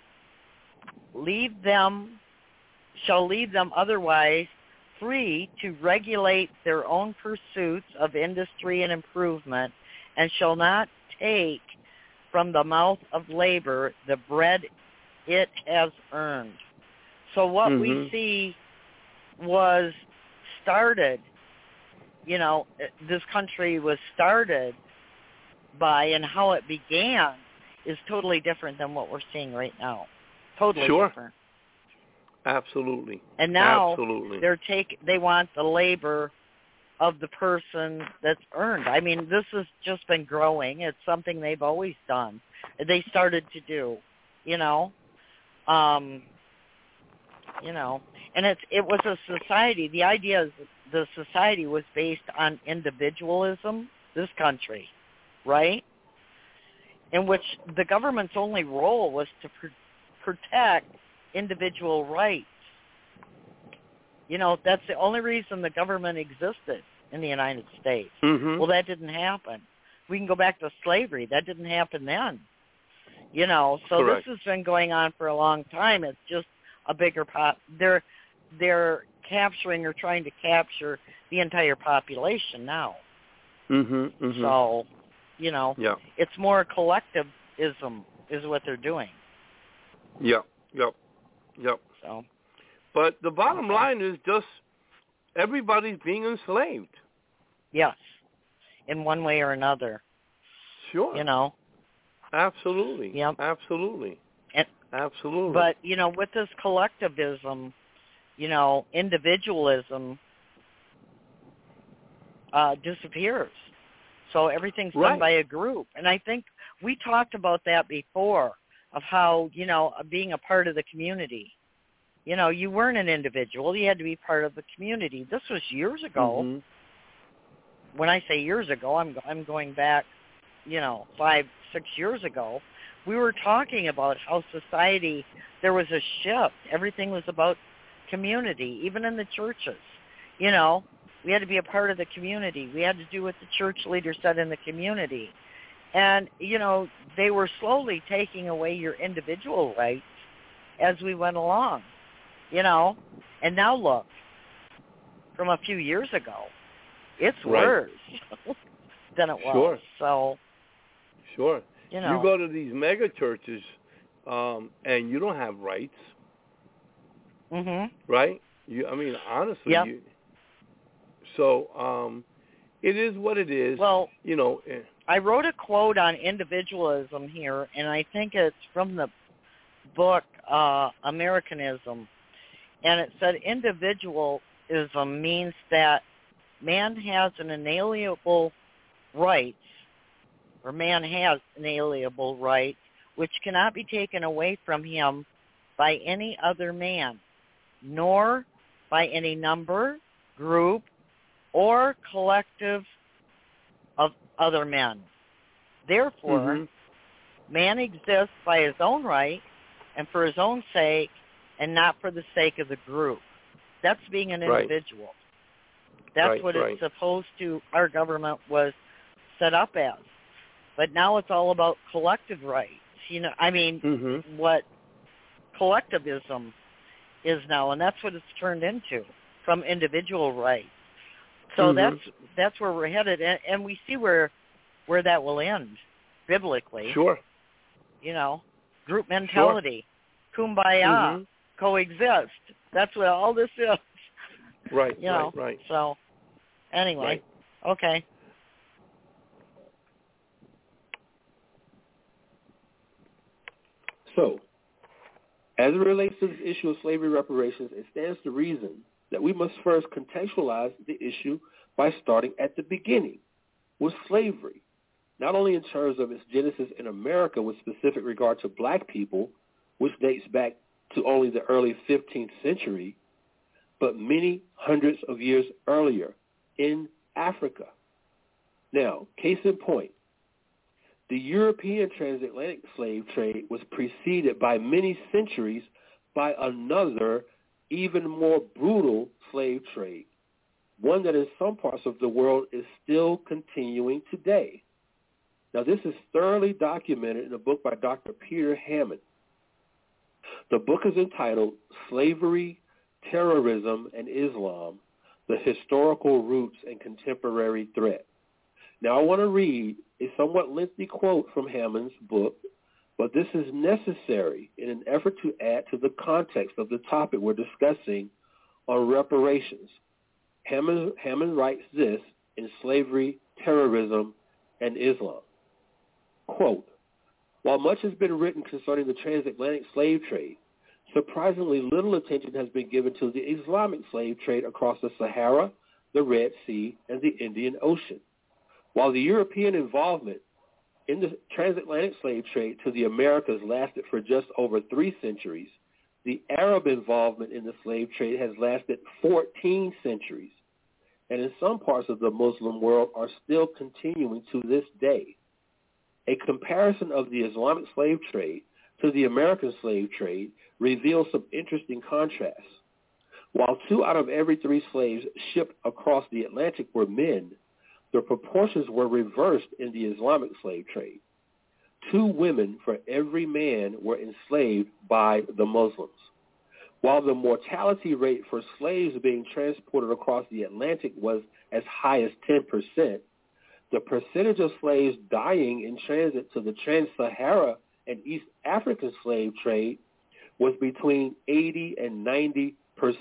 C: shall leave them otherwise free to regulate their own pursuits of industry and improvement, and shall not take from the mouth of labor the bread it has earned. So what we see was started, this country was started by, and how it began is totally different than what we're seeing right now. Totally different.
B: Absolutely.
C: And now they want the labor of the person that's earned. I mean, this has just been growing. It's something they've always done. They started to do, and it was a society. The idea is the society was based on individualism, this country, right? In which the government's only role was to protect individual rights. That's the only reason the government existed in the United States. Well, that didn't happen. We can go back to slavery. That didn't happen then. So
B: Correct.
C: This has been going on for a long time. It's just a bigger they're capturing or trying to capture the entire population now. So, it's more collectivism is what they're doing.
B: Yep.
C: So,
B: but the bottom line is just everybody's being enslaved.
C: Yes, in one way or another.
B: Sure. Absolutely.
C: Yep.
B: Absolutely. Absolutely.
C: But, with this collectivism, individualism disappears. So everything's done by a group. And I think we talked about that before, of how, being a part of the community. You weren't an individual. You had to be part of the community. This was years ago. When I say years ago, I'm going back, 5-6 years ago. We were talking about how society, there was a shift. Everything was about community, even in the churches. We had to be a part of the community. We had to do what the church leader said in the community. And, they were slowly taking away your individual rights as we went along, And now look, from a few years ago, it's worse than it was.
B: Sure.
C: So,
B: Sure. You go to these mega churches, and you don't have rights.
C: Mhm.
B: Right? Honestly.
C: Yep.
B: It is what it is.
C: Well,
B: you know.
C: I wrote a quote on individualism here, and I think it's from the book Americanism, and it said individualism means that man has an inalienable rights, or man has inalienable rights, which cannot be taken away from him by any other man, nor by any number, group, or collective of other men. Therefore, man exists by his own right and for his own sake and not for the sake of the group. That's being an individual. That's what it's supposed to, our government was set up as. But now it's all about collective rights. What collectivism is now, and that's what it's turned into from individual rights. So that's where we're headed, and we see where that will end biblically.
B: Sure.
C: Group mentality, kumbaya, coexist. That's what all this is.
B: Right.
C: So, anyway, okay.
D: So, as it relates to this issue of slavery reparations, it stands to reason that we must first contextualize the issue by starting at the beginning with slavery, not only in terms of its genesis in America with specific regard to black people, which dates back to only the early 15th century, but many hundreds of years earlier in Africa. Now, case in point, the European transatlantic slave trade was preceded by many centuries by another, even more brutal slave trade, one that in some parts of the world is still continuing today. Now, this is thoroughly documented in a book by Dr. Peter Hammond. The book is entitled Slavery, Terrorism, and Islam, The Historical Roots and Contemporary Threat. Now, I want to read a somewhat lengthy quote from Hammond's book, but this is necessary in an effort to add to the context of the topic we're discussing on reparations. Hammond writes this in Slavery, Terrorism, and Islam. Quote, while much has been written concerning the transatlantic slave trade, surprisingly little attention has been given to the Islamic slave trade across the Sahara, the Red Sea, and the Indian Ocean. While the European involvement in the transatlantic slave trade to the Americas lasted for just over 3 centuries, the Arab involvement in the slave trade has lasted 14 centuries, and in some parts of the Muslim world are still continuing to this day. A comparison of the Islamic slave trade to the American slave trade reveals some interesting contrasts. While 2 out of every 3 slaves shipped across the Atlantic were men, the proportions were reversed in the Islamic slave trade. 2 women for every man were enslaved by the Muslims. While the mortality rate for slaves being transported across the Atlantic was as high as 10%, the percentage of slaves dying in transit to the Trans-Sahara and East African slave trade was between 80 and 90%.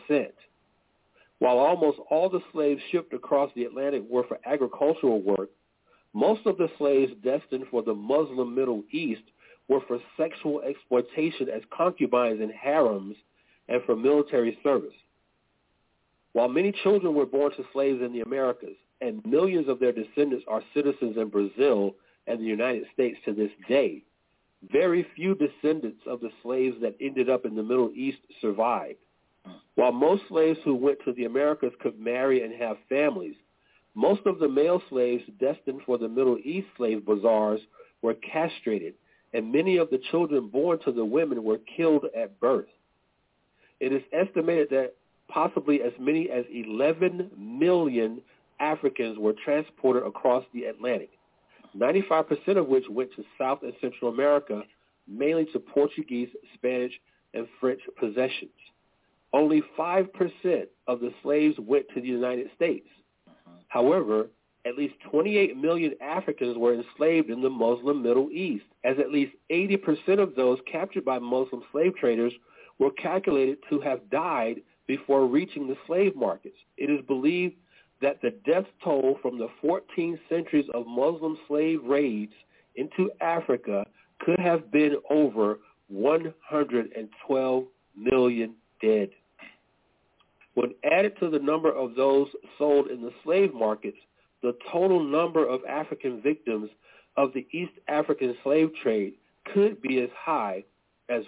D: While almost all the slaves shipped across the Atlantic were for agricultural work, most of the slaves destined for the Muslim Middle East were for sexual exploitation as concubines in harems and for military service. While many children were born to slaves in the Americas, and millions of their descendants are citizens in Brazil and the United States to this day, very few descendants of the slaves that ended up in the Middle East survived. While most slaves who went to the Americas could marry and have families, most of the male slaves destined for the Middle East slave bazaars were castrated, and many of the children born to the women were killed at birth. It is estimated that possibly as many as 11 million Africans were transported across the Atlantic, 95% of which went to South and Central America, mainly to Portuguese, Spanish, and French possessions. Only 5% of the slaves went to the United States. However, at least 28 million Africans were enslaved in the Muslim Middle East, as at least 80% of those captured by Muslim slave traders were calculated to have died before reaching the slave markets. It is believed that the death toll from the 14 centuries of Muslim slave raids into Africa could have been over 112 million dead. When added to the number of those sold in the slave markets, the total number of African victims of the East African slave trade could be as high as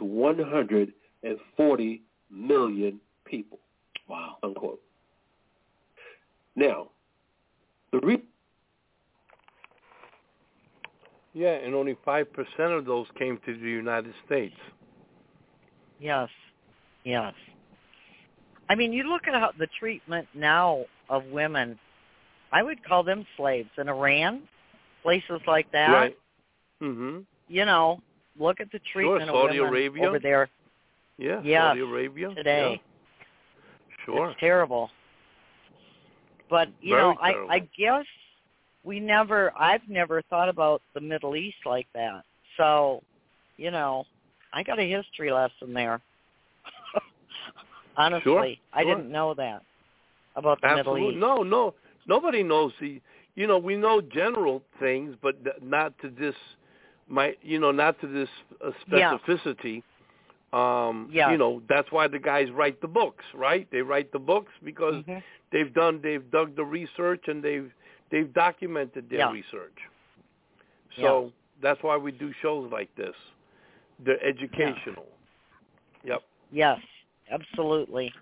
D: 140 million people.
E: Wow.
D: Unquote. Now,
B: and only 5% of those came to the United States.
C: Yes. I mean, you look at how the treatment now of women, I would call them slaves. In Iran, places like that.
B: Right. Mm-hmm.
C: You know, look at the treatment of
B: Saudi
C: women
B: Arabia.
C: over there.
B: Yeah,
C: yes,
B: Saudi Arabia.
C: Today.
B: Yeah. Sure.
C: It's terrible. But, you know, I guess I've never thought about the Middle East like that. So, you know, I got a history lesson there. Honestly,
B: sure.
C: I didn't know that about the
B: Absolutely.
C: Middle East.
B: No, nobody knows you know, we know general things, but not to this, not to this specificity. You know, that's why the guys write the books, right? They write the books because they've dug the research and they've documented their research. So that's why we do shows like this. They're educational.
C: Yeah. Yep. Yes, absolutely.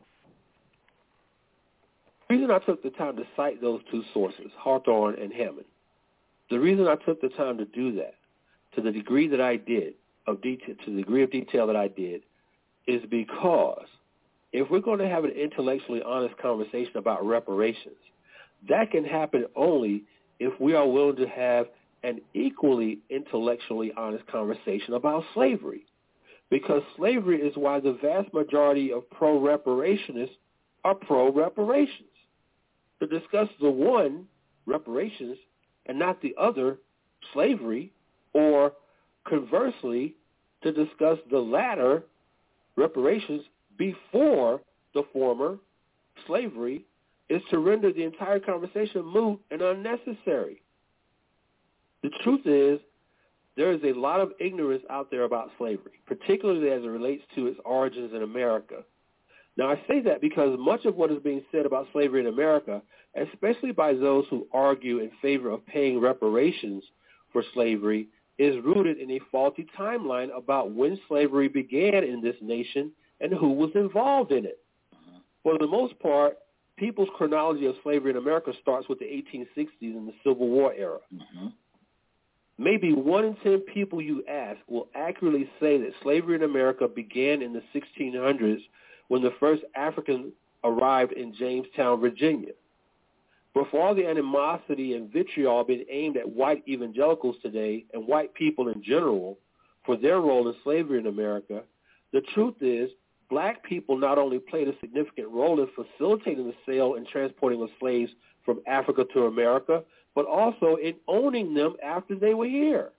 D: The reason I took the time to cite those two sources, Hawthorne and Hammond, the reason I took the time to do that, to the degree that I did, to the degree of detail that I did, is because if we're going to have an intellectually honest conversation about reparations, that can happen only if we are willing to have an equally intellectually honest conversation about slavery. Because slavery is why the vast majority of pro-reparationists are pro-reparations. To discuss the one, reparations, and not the other, slavery, or conversely, to discuss the latter, reparations, before the former, slavery, is to render the entire conversation moot and unnecessary. The truth is, there is a lot of ignorance out there about slavery, particularly as it relates to its origins in America. Now, I say that because much of what is being said about slavery in America, especially by those who argue in favor of paying reparations for slavery, is rooted in a faulty timeline about when slavery began in this nation and who was involved in it. For the most part, people's chronology of slavery in America starts with the 1860s and the Civil War era. Maybe 1 in 10 people you ask will accurately say that slavery in America began in the 1600s when the first Africans arrived in Jamestown, Virginia. But for all the animosity and vitriol being aimed at white evangelicals today and white people in general for their role in slavery in America, the truth is black people not only played a significant role in facilitating the sale and transporting of slaves from Africa to America, but also in owning them after they were here.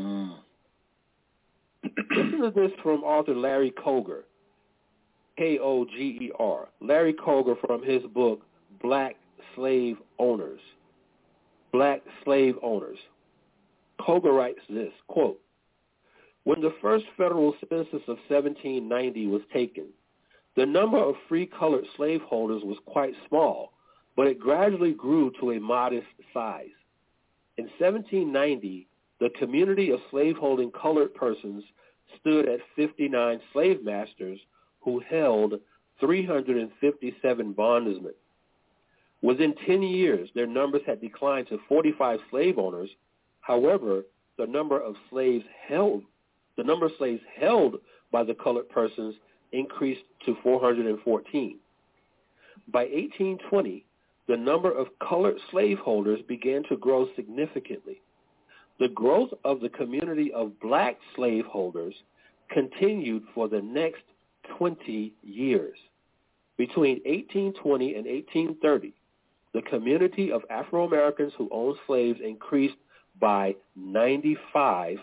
D: Listen to this from author Larry Koger, Koger. Larry Koger from his book, Black Slave Owners. Black Slave Owners. Koger writes this, quote, when the first federal census of 1790 was taken, the number of free colored slaveholders was quite small, but it gradually grew to a modest size. In 1790, the community of slaveholding colored persons stood at 59 slave masters who held 357 bondmen. Within 10 years, their numbers had declined to 45 slave owners. However, the number of slaves held by the colored persons increased to 414. By 1820, the number of colored slaveholders began to grow significantly. The growth of the community of black slaveholders continued for the next 20 years. Between 1820 and 1830, the community of Afro-Americans who owned slaves increased by 95.6%.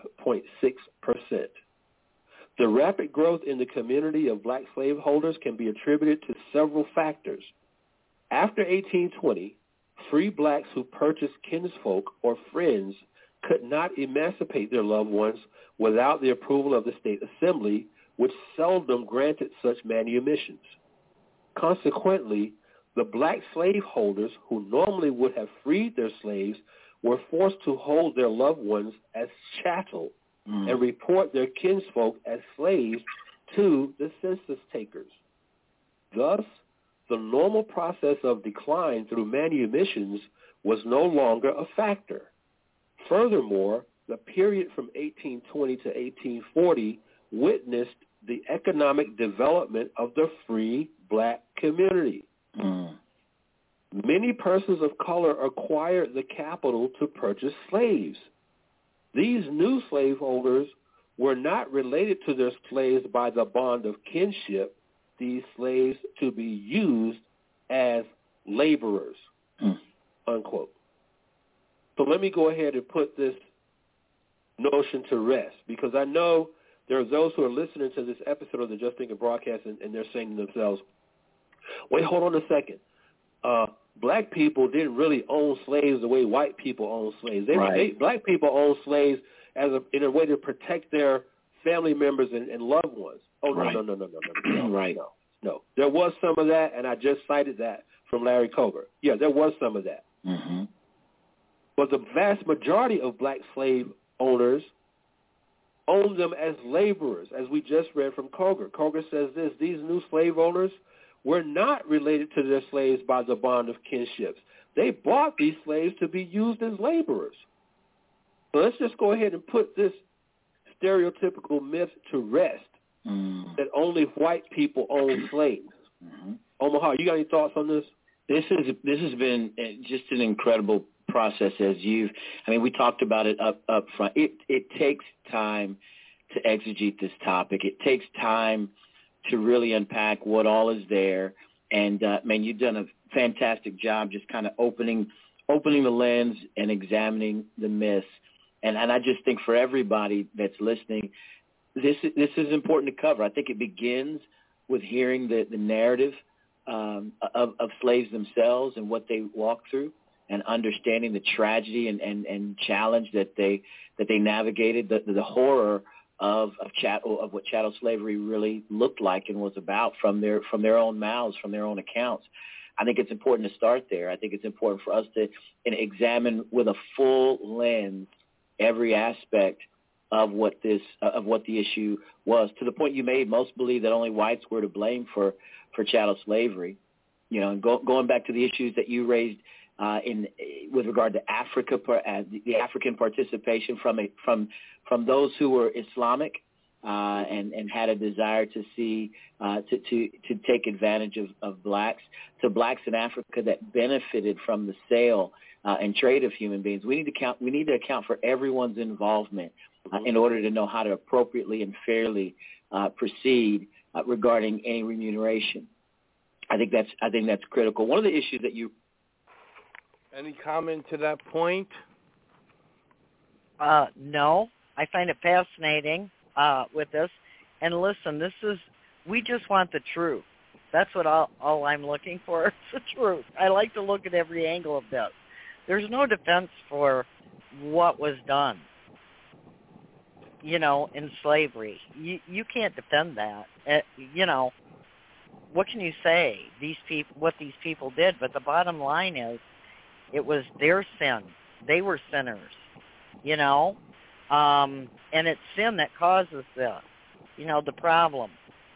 D: The rapid growth in the community of black slaveholders can be attributed to several factors. After 1820, free blacks who purchased kinsfolk or friends could not emancipate their loved ones without the approval of the state assembly, which seldom granted such manumissions. Consequently, the black slaveholders who normally would have freed their slaves were forced to hold their loved ones as chattel and report their kinsfolk as slaves to the census takers. Thus, the normal process of decline through manumissions was no longer a factor. Furthermore, the period from 1820 to 1840 witnessed the economic development of the free black community. Many persons of color acquired the capital to purchase slaves. These new slaveholders were not related to their slaves by the bond of kinship, these slaves to be used as laborers, unquote. So let me go ahead and put this notion to rest, because I know there are those who are listening to this episode of the Just Thinking broadcast and they're saying to themselves, wait, hold on a second. Black people didn't really own slaves the way white people own slaves. Black people owned slaves in a way to protect their family members and loved ones. Oh, no. No. There was some of that, and I just cited that from Larry Koger. Yeah, there was some of that.
E: Mm-hmm.
D: But the vast majority of black slave owners owned them as laborers, as we just read from Koger. Koger says this: these new slave owners were not related to their slaves by the bond of kinship. They bought these slaves to be used as laborers. So let's just go ahead and put this stereotypical myth to rest, that only white people own slaves. Omaha, you got any thoughts on this?
E: This has been just an incredible process, we talked about it up front. It takes time to exegete this topic. It takes time to really unpack what all is there. And, you've done a fantastic job just kind of opening the lens and examining the myths. And I just think for everybody that's listening, this is important to cover. I think it begins with hearing the narrative of slaves themselves and what they walked through, and understanding the tragedy and challenge that they navigated, the horror of what chattel slavery really looked like and was about from their own mouths, from their own accounts. I think it's important to start there. I think it's important for us to examine with a full lens every aspect of what the issue was. To the point you made, most believe that only whites were to blame for chattel slavery. And going back to the issues that you raised with regard to Africa, the African participation from those who were Islamic and had a desire to see to take advantage of blacks, to blacks in Africa that benefited from the sale and trade of human beings. We need to account for everyone's involvement in order to know how to appropriately and fairly proceed regarding any remuneration. I think that's critical. One of the issues that you
B: Any comment to that point?
C: No. I find it fascinating with this. And listen, we just want the truth. That's what all I'm looking for. It's the truth. I like to look at every angle of this. There's no defense for what was done, in slavery. You can't defend that. What can you say? What these people did, but the bottom line is, it was their sin. They were sinners, and it's sin that causes this, the problem.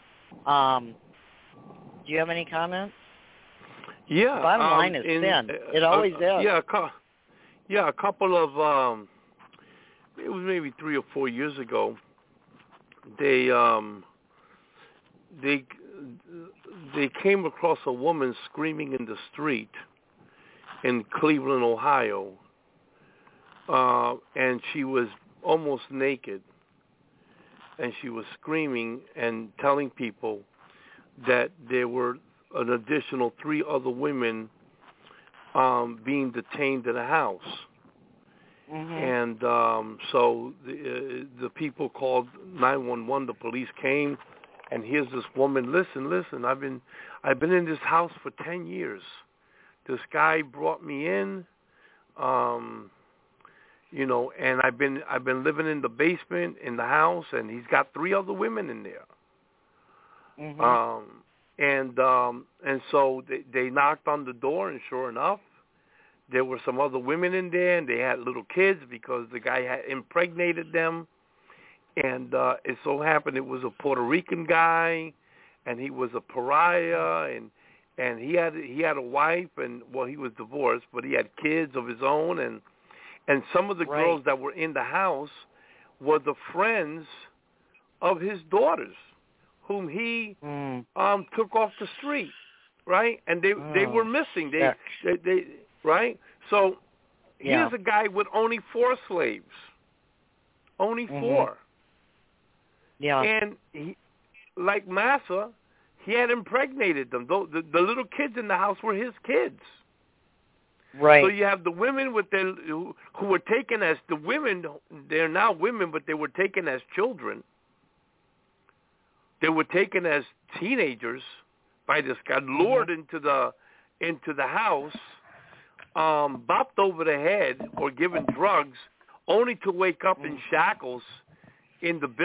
C: Do you have any comments?
B: Yeah.
C: The bottom line is sin. It always is.
B: Yeah, a couple of, it was maybe 3 or 4 years ago, they came across a woman screaming in the street in Cleveland, Ohio, and she was almost naked, and she was screaming and telling people that there were an additional 3 other women being detained in a house. And so the people called 911. The police came, and here's this woman. Listen. I've been in this house for 10 years. This guy brought me in, you know, and I've been living in the basement in the house, and he's got 3 other women in there. And so they knocked on the door, and sure enough, there were some other women in there, and they had little kids because the guy had impregnated them. And it so happened it was a Puerto Rican guy, and he was a pariah, and he had a wife, and well, he was divorced, but he had kids of his own, and some of the girls that were in the house were the friends of his daughters, whom he took off the street, right? And they were missing. They right? So here's a guy with only 4 slaves. Only 4.
C: Yeah.
B: And he, like Massa, he had impregnated them. The little kids in the house were his kids.
C: Right.
B: So you have the women with who were taken as the women. They're now women, but they were taken as children. They were taken as teenagers by this guy, lured into the house, bopped over the head or given drugs, only to wake up in shackles in the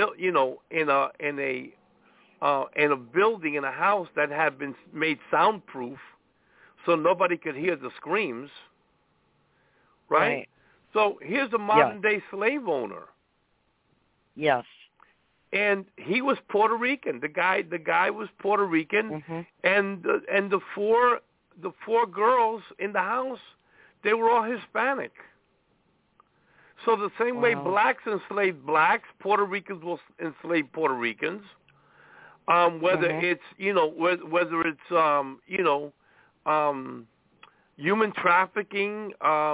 B: in a building, in a house that had been made soundproof, so nobody could hear the screams. Right? So here's a modern day slave owner.
C: Yes.
B: And he was Puerto Rican. The guy was Puerto Rican, and the 4 girls in the house, they were all Hispanic. So the same way blacks enslaved blacks, Puerto Ricans will enslave Puerto Ricans. Whether it's whether it's human trafficking.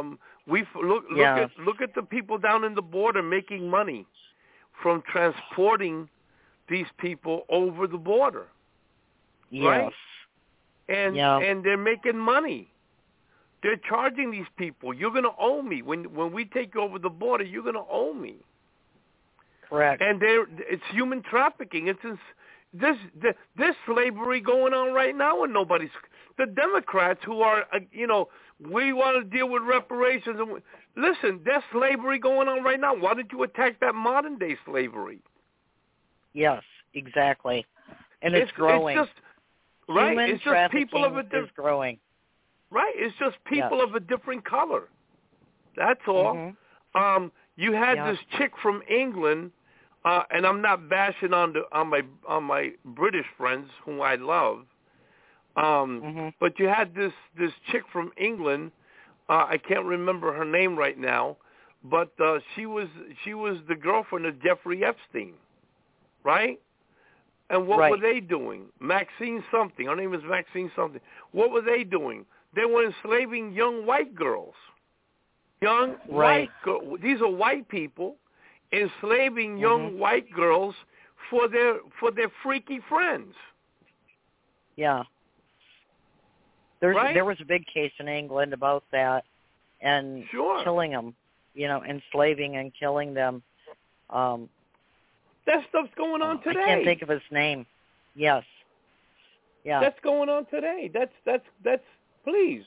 B: Look at the people down in the border making money from transporting these people over the border. Right? And they're making money. They're charging these people. You're going to owe me. When we take you over the border, you're going to owe me.
C: Correct.
B: And it's human trafficking. There's slavery going on right now, and nobody's. The Democrats who are, we want to deal with reparations. Listen, there's slavery going on right now. Why did you attack that modern day slavery?
C: Yes, exactly. And it's growing.
B: It's just, right?
C: Human
B: it's just people of
C: is growing.
B: Right? It's just people of a different color. That's all. You had this chick from England, and I'm not bashing on my British friends whom I love. But you had this chick from England. I can't remember her name right now, but she was the girlfriend of Jeffrey Epstein, right? And what were they doing? Maxine something. Her name is Maxine something. What were they doing? They were enslaving young white girls. White girls. These are white people enslaving young white girls for their freaky friends.
C: Yeah. There was a big case in England about that, and killing them, enslaving and killing them.
B: That stuff's going on today.
C: I can't think of his name. Yes. Yeah.
B: That's going on today. That's please.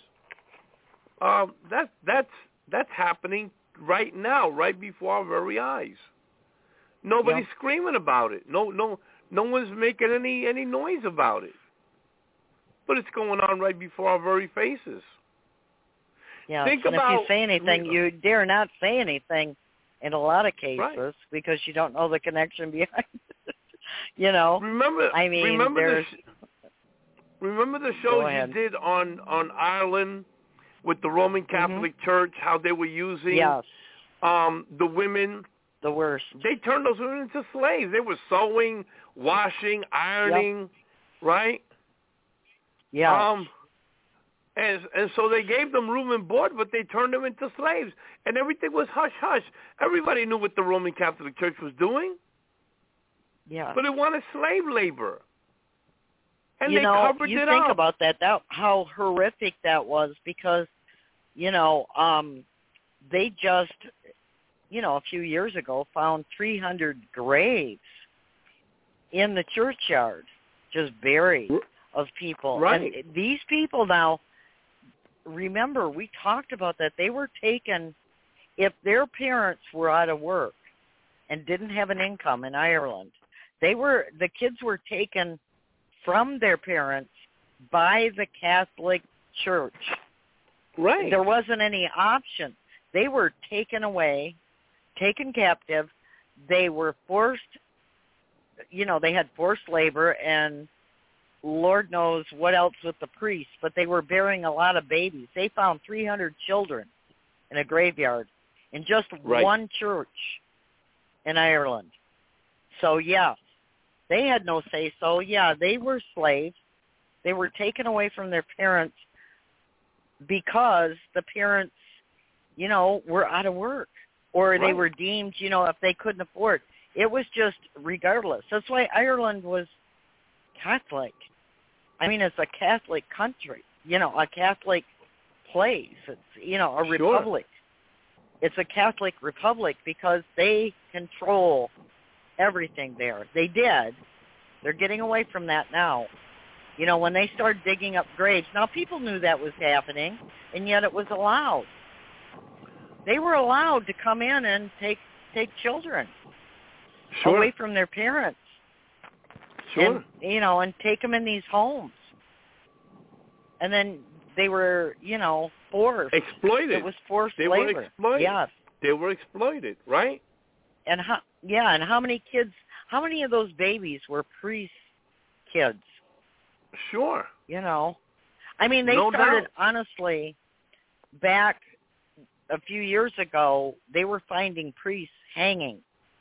B: That's happening right now, right before our very eyes. Nobody's screaming about it. No one's making any noise about it. But it's going on right before our very faces.
C: Yeah,
B: Think
C: and
B: about,
C: if you say anything, you dare not say anything in a lot of cases because you don't know the connection behind it.
B: Remember the shows you did on Ireland with the Roman Catholic Church, how they were using the women.
C: The worst.
B: They turned those women into slaves. They were sewing, washing, ironing, right?
C: Yeah.
B: And so they gave them room and board, but they turned them into slaves. And everything was hush-hush. Everybody knew what the Roman Catholic Church was doing.
C: Yeah.
B: But it wanted slave labor. And they covered it up.
C: You think about that, how horrific that was, because they just, a few years ago found 300 graves in the churchyard, just buried of people.
B: Right.
C: And these people now, remember, we talked about that. They were taken, if their parents were out of work and didn't have an income in Ireland, the kids were taken from their parents by the Catholic Church.
B: Right.
C: There wasn't any option. They were taken away, taken captive. They were forced, they had forced labor and Lord knows what else with the priests, but they were bearing a lot of babies. They found 300 children in a graveyard in just one church in Ireland. So, yeah, they had no say-so. Yeah, they were slaves. They were taken away from their parents because the parents, were out of work or they were deemed, if they couldn't afford. It was just regardless. That's why Ireland was Catholic. I mean, it's a Catholic country, a Catholic place. It's, a republic. It's a Catholic republic because they control everything there. They did. They're getting away from that now. When they started digging up graves, now people knew that was happening, and yet it was allowed. They were allowed to come in and take children away from their parents.
B: Sure.
C: And, and take them in these homes. And then they were, forced.
B: Exploited.
C: It was forced labor.
B: Were exploited.
C: Yes.
B: They were exploited, right?
C: And how many kids, how many of those babies were priest kids?
B: Sure.
C: I mean, they started, honestly, back a few years ago, they were finding priests hanging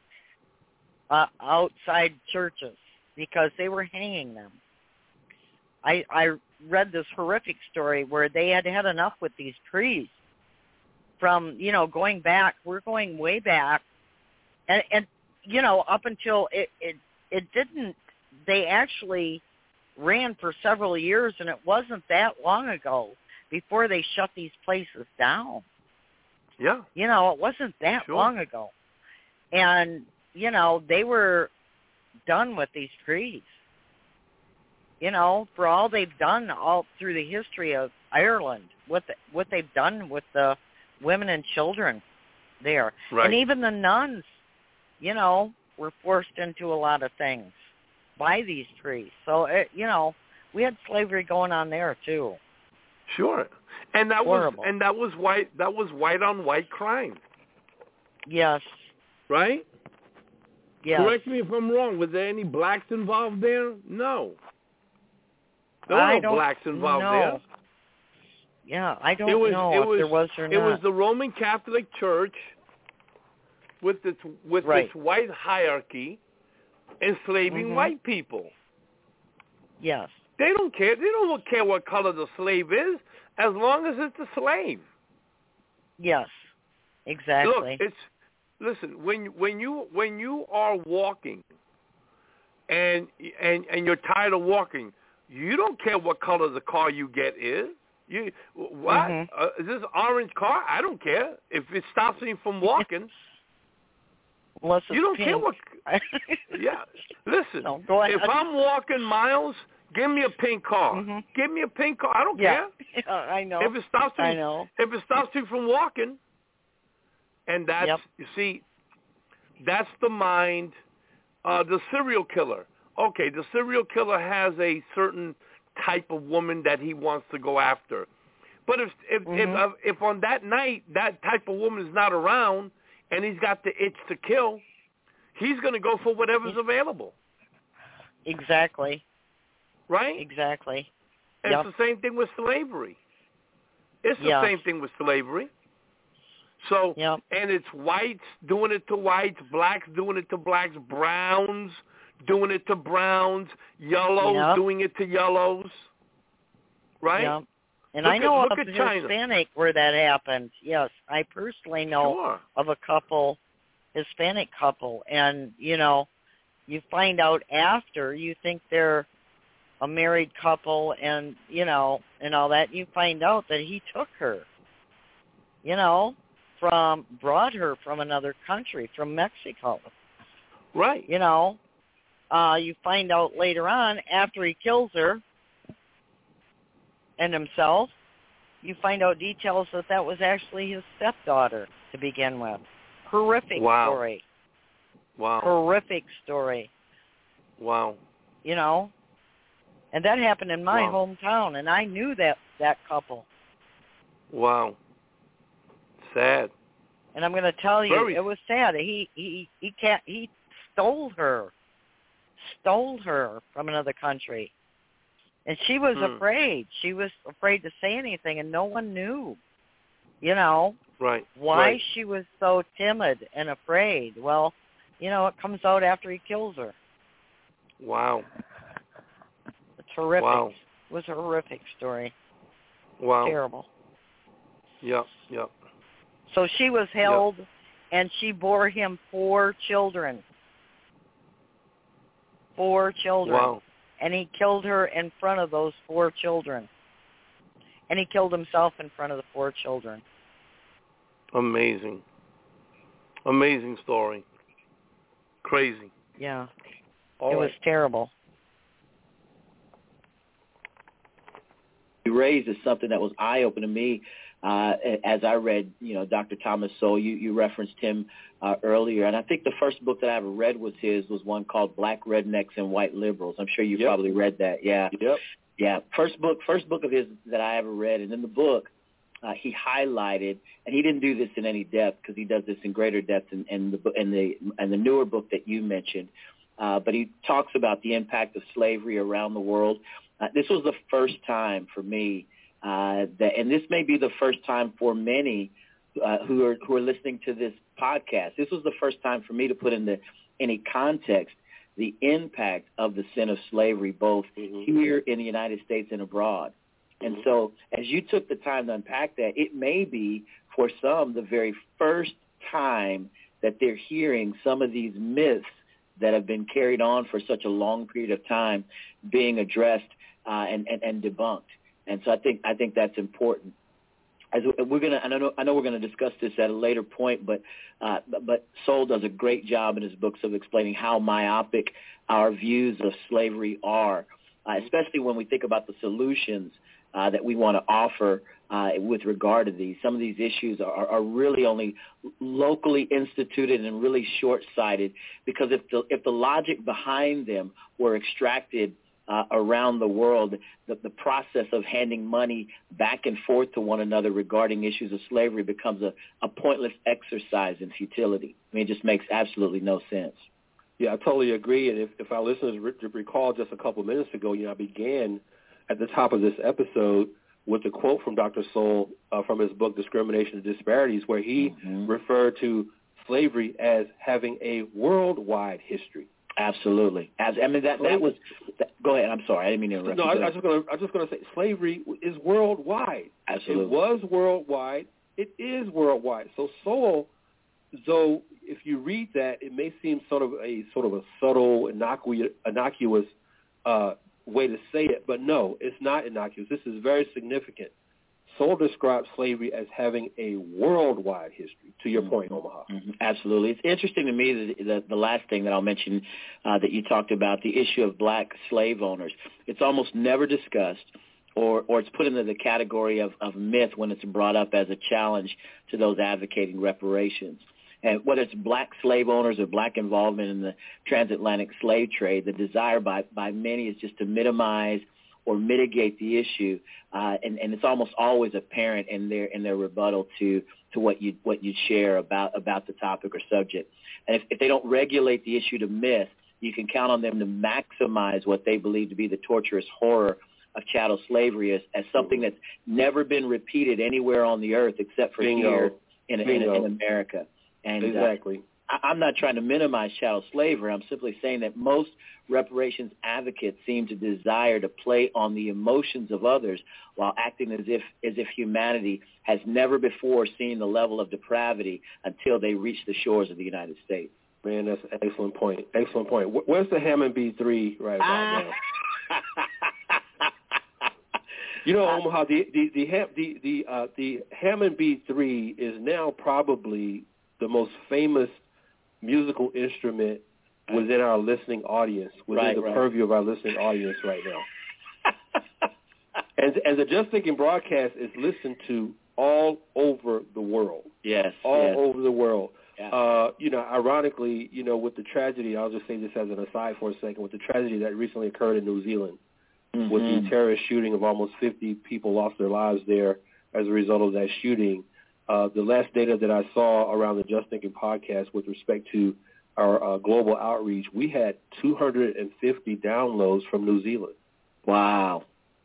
C: outside churches because they were hanging them. I read this horrific story where they had had enough with these priests from, going back. We're going way back. And up until it didn't, they actually ran for several years, and it wasn't that long ago before they shut these places down.
B: Yeah.
C: It wasn't that long ago. And, they were done with these priests. For all they've done all through the history of Ireland, what they've done with the women and children there.
B: Right.
C: And even the nuns, were forced into a lot of things by these priests. So, we had slavery going on there too.
B: Sure. And that
C: Horrible.
B: was white on white crime.
C: Yes.
B: Right?
C: Yes.
B: Correct me if I'm wrong. Was there any blacks involved there? No. There were no blacks involved there.
C: Yeah, I don't know if there was or not.
B: It was the Roman Catholic Church with its white hierarchy enslaving white people.
C: Yes.
B: They don't care. They don't care what color the slave is, as long as it's a slave.
C: Yes. Exactly.
B: Look, listen, when you are walking and you're tired of walking, you don't care what color the car you get is. Is this orange car? I don't care if it stops me from walking.
C: Unless it's
B: you don't
C: pink.
B: care what. Yeah, listen.
C: No, go ahead.
B: If I'm walking miles, give me a pink car. Give me a pink car. I don't care.
C: Yeah, I know.
B: If it stops me from walking, and that's you see, that's the mind. The serial killer. Okay, the serial killer has a certain type of woman that he wants to go after. But if on that night that type of woman is not around and he's got the itch to kill, he's going to go for whatever's available.
C: Exactly.
B: Right?
C: Exactly.
B: And it's the same thing with slavery. It's the same thing with slavery. So, and it's whites doing it to whites, blacks doing it to blacks, browns doing it to browns, yellows doing it to yellows, right?
C: Yeah. And I know of a Hispanic where that happened. Yes, I personally know of a Hispanic couple, and, you find out after, you think they're a married couple and, and all that, you find out that he took her brought her from another country, from Mexico.
B: Right.
C: You find out later on, after he kills her and himself, you find out details that was actually his stepdaughter to begin with. Horrific story.
B: Wow.
C: Horrific story.
B: Wow.
C: And that happened in my hometown, and I knew that couple.
B: Wow. Sad.
C: And I'm going to tell you, it was sad. He stole her from another country. And she was afraid. She was afraid to say anything, and no one knew,
B: right.
C: why she was so timid and afraid. Well, it comes out after he kills her.
B: Wow.
C: It's horrific.
B: Wow.
C: It was a horrific story.
B: Wow.
C: Terrible.
B: Yep.
C: So she was held, and she bore him 4 children. 4 children.
B: Wow.
C: And he killed her in front of those 4 children. And he killed himself in front of the 4 children.
B: Amazing. Amazing story. Crazy.
C: Yeah. It was terrible.
E: You raised is something that was eye-opening to me as I read, Dr. Thomas Sowell. You referenced him earlier, and I think the first book that I ever read was one called Black Rednecks and White Liberals. I'm sure you probably read that. Yeah.
D: Yep.
E: Yeah. First book of his that I ever read, and in the book he highlighted, and he didn't do this in any depth because he does this in greater depth in the newer book that you mentioned. But he talks about the impact of slavery around the world. This was the first time for me and this may be the first time for many who are listening to this podcast. This was the first time for me to put into any context the impact of the sin of slavery, both here in the United States and abroad. And so as you took the time to unpack that, it may be for some the very first time that they're hearing some of these myths that have been carried on for such a long period of time being addressed and debunked. And so I think that's important. As we're gonna, I know we're gonna discuss this at a later point, but Sowell does a great job in his books of explaining how myopic our views of slavery are, especially when we think about the solutions that we want to offer with regard to these. Some of these issues are really only locally instituted and really short-sighted, because if the logic behind them were extracted around the world, the process of handing money back and forth to one another regarding issues of slavery becomes a pointless exercise in futility. I mean, it just makes absolutely no sense.
D: Yeah, I totally agree. And if our listeners recall just a couple of minutes ago, I began at the top of this episode with a quote from Dr. Sowell from his book, Discrimination and Disparities, where he referred to slavery as having a worldwide history.
E: Absolutely. That was. Go ahead. I'm sorry. I didn't mean to interrupt.
D: No, I was just going to say slavery is worldwide.
E: Absolutely.
D: It was worldwide. It is worldwide. So Sowell, though, if you read that, it may seem sort of a subtle, innocuous way to say it, but no, it's not innocuous. This is very significant. Sowell describes slavery as having a worldwide history, to your point, Omaha.
E: Absolutely. It's interesting to me that the last thing that I'll mention that you talked about, the issue of black slave owners. It's almost never discussed, or it's put into the category of myth when it's brought up as a challenge to those advocating reparations. And whether it's black slave owners or black involvement in the transatlantic slave trade, the desire by many is just to minimize or mitigate the issue, and it's almost always apparent in their rebuttal to what you share about the topic or subject. And if they don't regulate the issue to myth, you can count on them to maximize what they believe to be the torturous horror of chattel slavery as something that's never been repeated anywhere on the earth except for here in America. And
D: exactly.
E: I'm not trying to minimize chattel slavery. I'm simply saying that most reparations advocates seem to desire to play on the emotions of others while acting as if humanity has never before seen the level of depravity until they reach the shores of the United States.
D: Man, that's an excellent point. Excellent point. Where's the Hammond B3 right about now? You know, Omaha, the Hammond B3 is now probably the most famous musical instrument within our listening audience, within the purview of our listening audience right now. and the Just Thinking broadcast is listened to all over the world.
E: Yes.
D: Over the world.
E: Yeah.
D: Ironically, with the tragedy, I'll just say this as an aside for a second, with the tragedy that recently occurred in New Zealand, with the terrorist shooting of almost 50 people lost their lives there as a result of that shooting. The last data that I saw around the Just Thinking podcast with respect to our global outreach, we had 250 downloads from New Zealand.
E: Wow.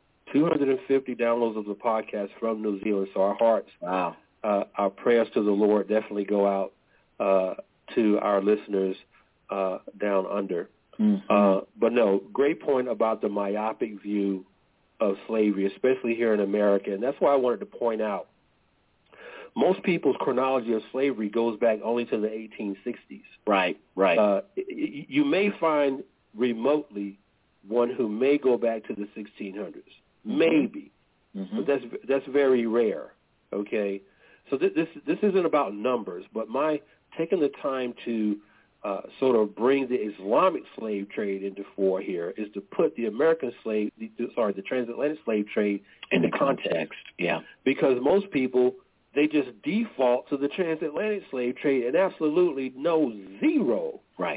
D: 250 downloads of the podcast from New Zealand. So our hearts, our prayers to the Lord definitely go out to our listeners down under. But no, great point about the myopic view of slavery, especially here in America. And that's why I wanted to point out, most people's chronology of slavery goes back only to the 1860s.
E: Right.
D: You may find remotely one who may go back to the 1600s. Maybe. But that's very rare, okay? So this isn't about numbers, but my taking the time to sort of bring the Islamic slave trade into fore here is to put the the transatlantic slave trade into context.
E: Yeah.
D: Because most people, they just default to the transatlantic slave trade and absolutely know zero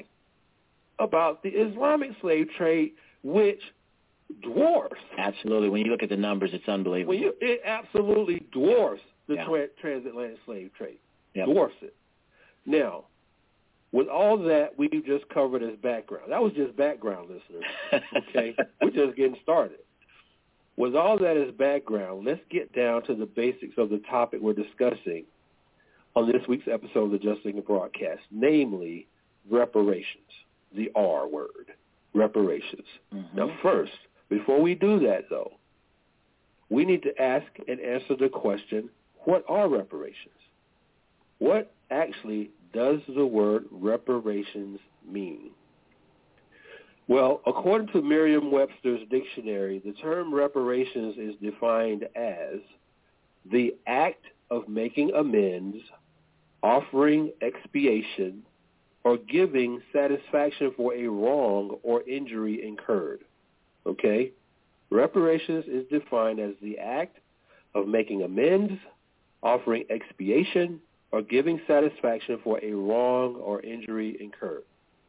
D: about the Islamic slave trade, which dwarfs.
E: Absolutely. When you look at the numbers, it's unbelievable.
D: It absolutely dwarfs the transatlantic slave trade. Dwarfs it. Now, with all that we just covered as background, that was just background, listeners, okay? We're just getting started. With all that as background, let's get down to the basics of the topic we're discussing on this week's episode of the Just Thinking broadcast, namely reparations, the R word, reparations. Now, first, before we do that, though, we need to ask and answer the question, what are reparations? What actually does the word reparations mean? Well, according to Merriam-Webster's dictionary, the term reparations is defined as the act of making amends, offering expiation, or giving satisfaction for a wrong or injury incurred. Okay? Reparations is defined as the act of making amends, offering expiation, or giving satisfaction for a wrong or injury incurred.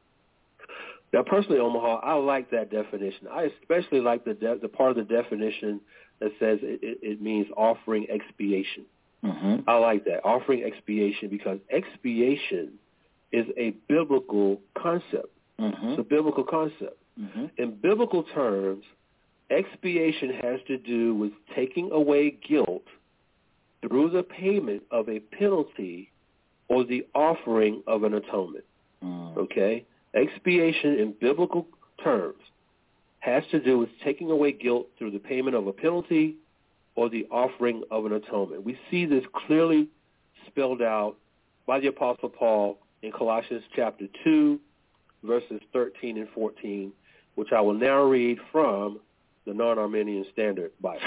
D: Now, personally, Omaha, I like that definition. I especially like the part of the definition that says it means offering expiation. I like that, offering expiation, because expiation is a biblical concept. It's a biblical concept. In biblical terms, expiation has to do with taking away guilt through the payment of a penalty or the offering of an atonement. Okay? Expiation in biblical terms has to do with taking away guilt through the payment of a penalty or the offering of an atonement. We see this clearly spelled out by the Apostle Paul in Colossians chapter 2, verses 13 and 14, which I will now read from the Non-Arminian Standard Bible.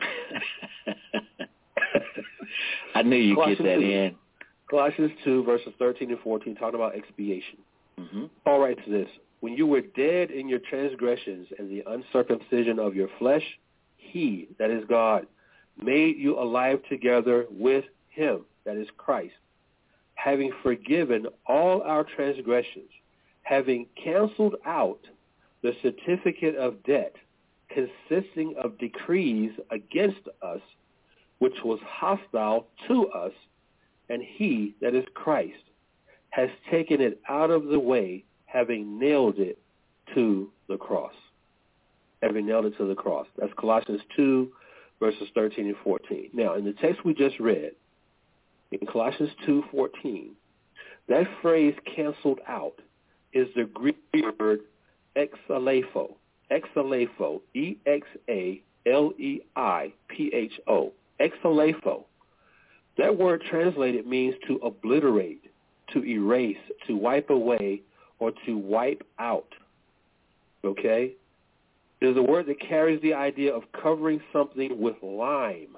E: I knew you'd get that in.
D: Colossians 2, verses 13 and 14, talking about expiation. Paul writes this: when you were dead in your transgressions and the uncircumcision of your flesh, he, that is God, made you alive together with him, that is Christ, having forgiven all our transgressions, having canceled out the certificate of debt consisting of decrees against us, which was hostile to us, and he, that is Christ, has taken it out of the way, having nailed it to the cross. Having nailed it to the cross. That's Colossians 2, verses 13 and 14. Now, in the text we just read, in Colossians 2:14, that phrase canceled out is the Greek word exaleipho. Exaleipho, E-X-A-L-E-I-P-H-O. Exaleipho. That word translated means to obliterate, to erase, to wipe away, or to wipe out. Okay? It is a word that carries the idea of covering something with lime.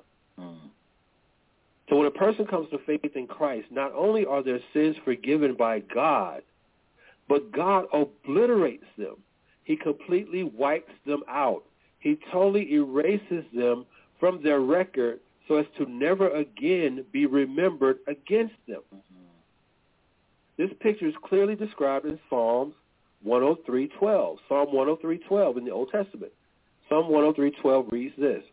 D: So when a person comes to faith in Christ, not only are their sins forgiven by God, but God obliterates them. He completely wipes them out. He totally erases them from their record so as to never again be remembered against them. This picture is clearly described in Psalms 103:12. Psalm 103:12 in the Old Testament. Psalm 103:12 reads this: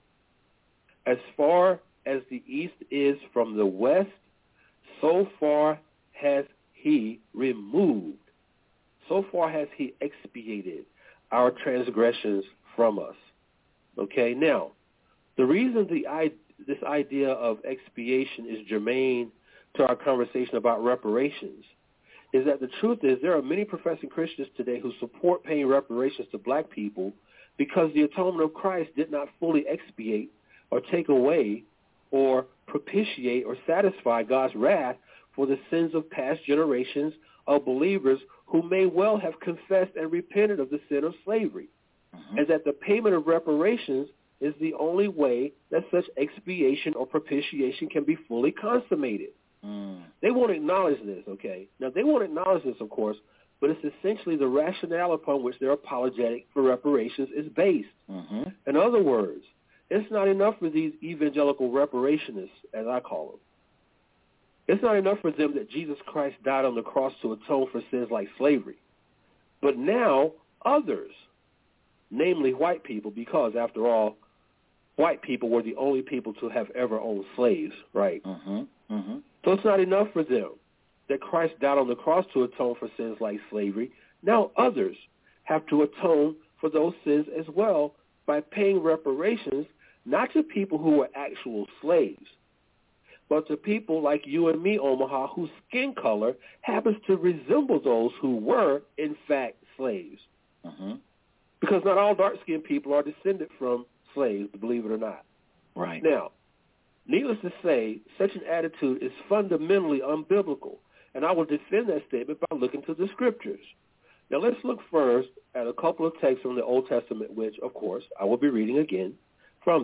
D: As far as the east is from the west, so far has he removed. So far has he expiated our transgressions from us. Okay, now, the reason this idea of expiation is germane to our conversation about reparations is that the truth is there are many professing Christians today who support paying reparations to black people because the atonement of Christ did not fully expiate or take away or propitiate or satisfy God's wrath for the sins of past generations of believers who may well have confessed and repented of the sin of slavery, and that the payment of reparations is the only way that such expiation or propitiation can be fully consummated. They won't acknowledge this, okay? Now, they won't acknowledge this, of course, but it's essentially the rationale upon which their apologetic for reparations is based. In other words, it's not enough for these evangelical reparationists, as I call them. It's not enough for them that Jesus Christ died on the cross to atone for sins like slavery. But now others, namely white people, because after all, white people were the only people to have ever owned slaves, right? So it's not enough for them that Christ died on the cross to atone for sins like slavery. Now others have to atone for those sins as well by paying reparations, not to people who were actual slaves, but to people like you and me, Omaha, whose skin color happens to resemble those who were, in fact, slaves. Because not all dark-skinned people are descended from slaves, believe it or not.
E: Right.
D: Now, needless to say, such an attitude is fundamentally unbiblical, and I will defend that statement by looking to the Scriptures. Now, let's look first at a couple of texts from the Old Testament, which, of course, I will be reading again from.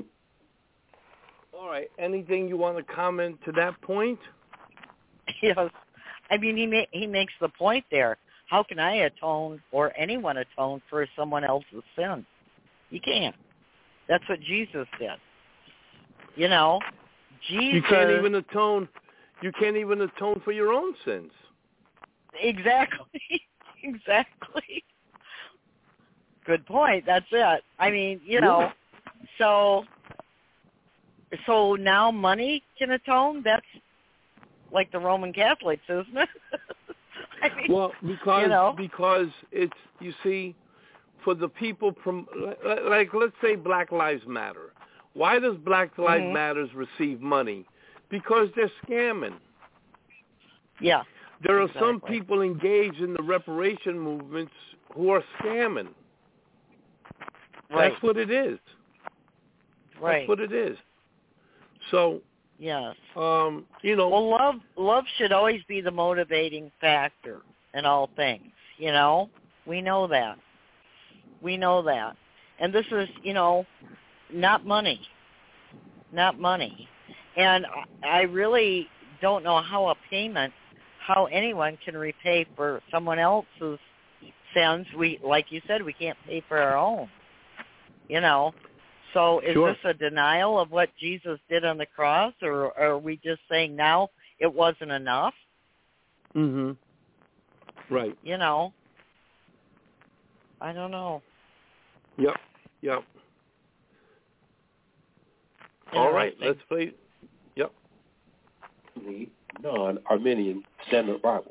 B: All right. Anything you want to comment to that point?
C: Yes. I mean, he makes the point there. How can I atone or anyone atone for someone else's sin? You can't. That's what Jesus did. You know, Jesus.
B: You can't even atone. You can't even atone for your own sins.
C: Exactly. Exactly. Good point. That's it. I mean, you know, so now money can atone? That's like the Roman Catholics, isn't it? I mean,
B: well, because it's, you see, for the people from, like, let's say Black Lives Matter. Why does Black Lives Matter receive money? Because they're scamming.
C: Yeah.
B: There are some people engaged in the reparation movements who are scamming.
C: Right.
B: That's what it is.
C: Right.
B: That's what it is. So,
C: yes.
B: You know.
C: Well, love should always be the motivating factor in all things, you know? We know that. We know that. And this is, you know, not money. Not money. And I really don't know how anyone can repay for someone else's sins. Like you said, we can't pay for our own, you know? So is this a denial of what Jesus did on the cross, or are we just saying now it wasn't enough?
B: Right.
C: You know, I don't know.
B: Yep. All right, let's play. Yep.
D: The non-Arminian Standard Bible.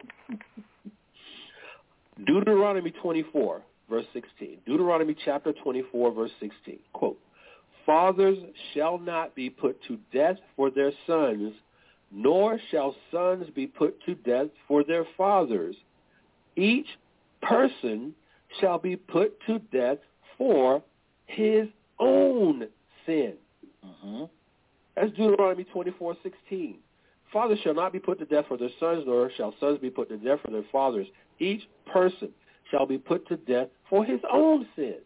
D: Deuteronomy 24, verse 16. Deuteronomy chapter 24, verse 16. Quote, fathers shall not be put to death for their sons, nor shall sons be put to death for their fathers. Each person shall be put to death for his own sin. That's Deuteronomy 24:16. Fathers shall not be put to death for their sons, nor shall sons be put to death for their fathers. Each person shall be put to death for his own sin.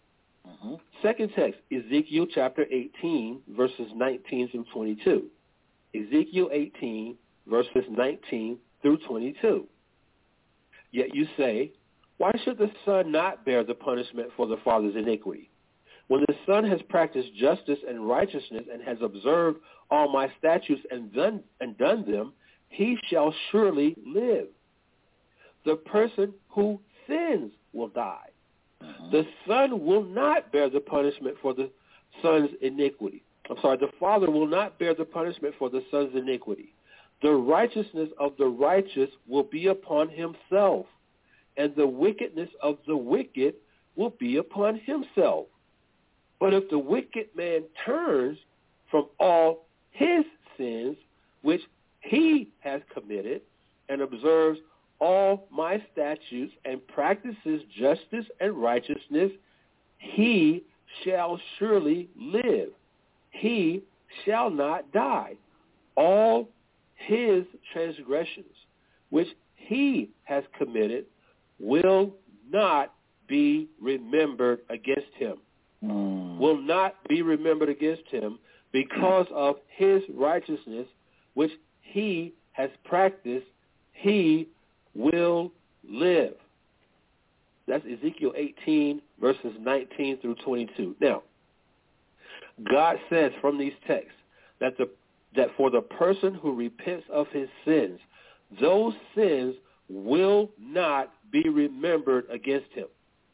E: Mm-hmm.
D: Second text, Ezekiel chapter 18, verses 19 through 22. Ezekiel 18, verses 19 through 22. Yet you say, why should the son not bear the punishment for the father's iniquity? When the son has practiced justice and righteousness and has observed all my statutes and done them, he shall surely live. The person who sins will die. Mm-hmm. The son will not bear the punishment for the son's iniquity. The father will not bear the punishment for the son's iniquity. The righteousness of the righteous will be upon himself, and the wickedness of the wicked will be upon himself. But if the wicked man turns from all his sins, which he has committed, and observes all my statutes and practices justice and righteousness, he shall surely live. He shall not die. All his transgressions, which he has committed, will not be remembered against him. Will not be remembered against him because of his righteousness, which he has practiced, he will live. That's Ezekiel 18, verses 19 through 22. Now, God says from these texts that for the person who repents of his sins, those sins will not be remembered against him.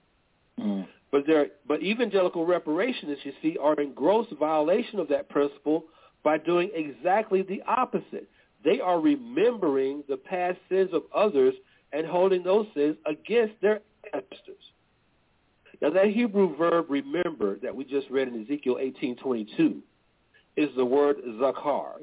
D: But evangelical reparationists, you see, are in gross violation of that principle by doing exactly the opposite. They are remembering the past sins of others and holding those sins against their ancestors. Now, that Hebrew verb remember that we just read in Ezekiel 18:22 is the word zakar,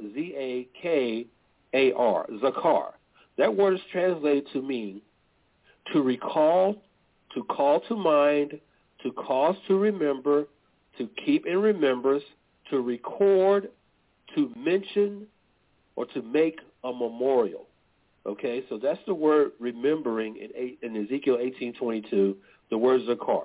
D: Z-A-K-A-R, zakar. That word is translated to mean to recall, to call to mind, to cause to remember, to keep in remembrance, to record, to mention, or to make a memorial. Okay, so that's the word remembering in Ezekiel 18:22, the word zakar.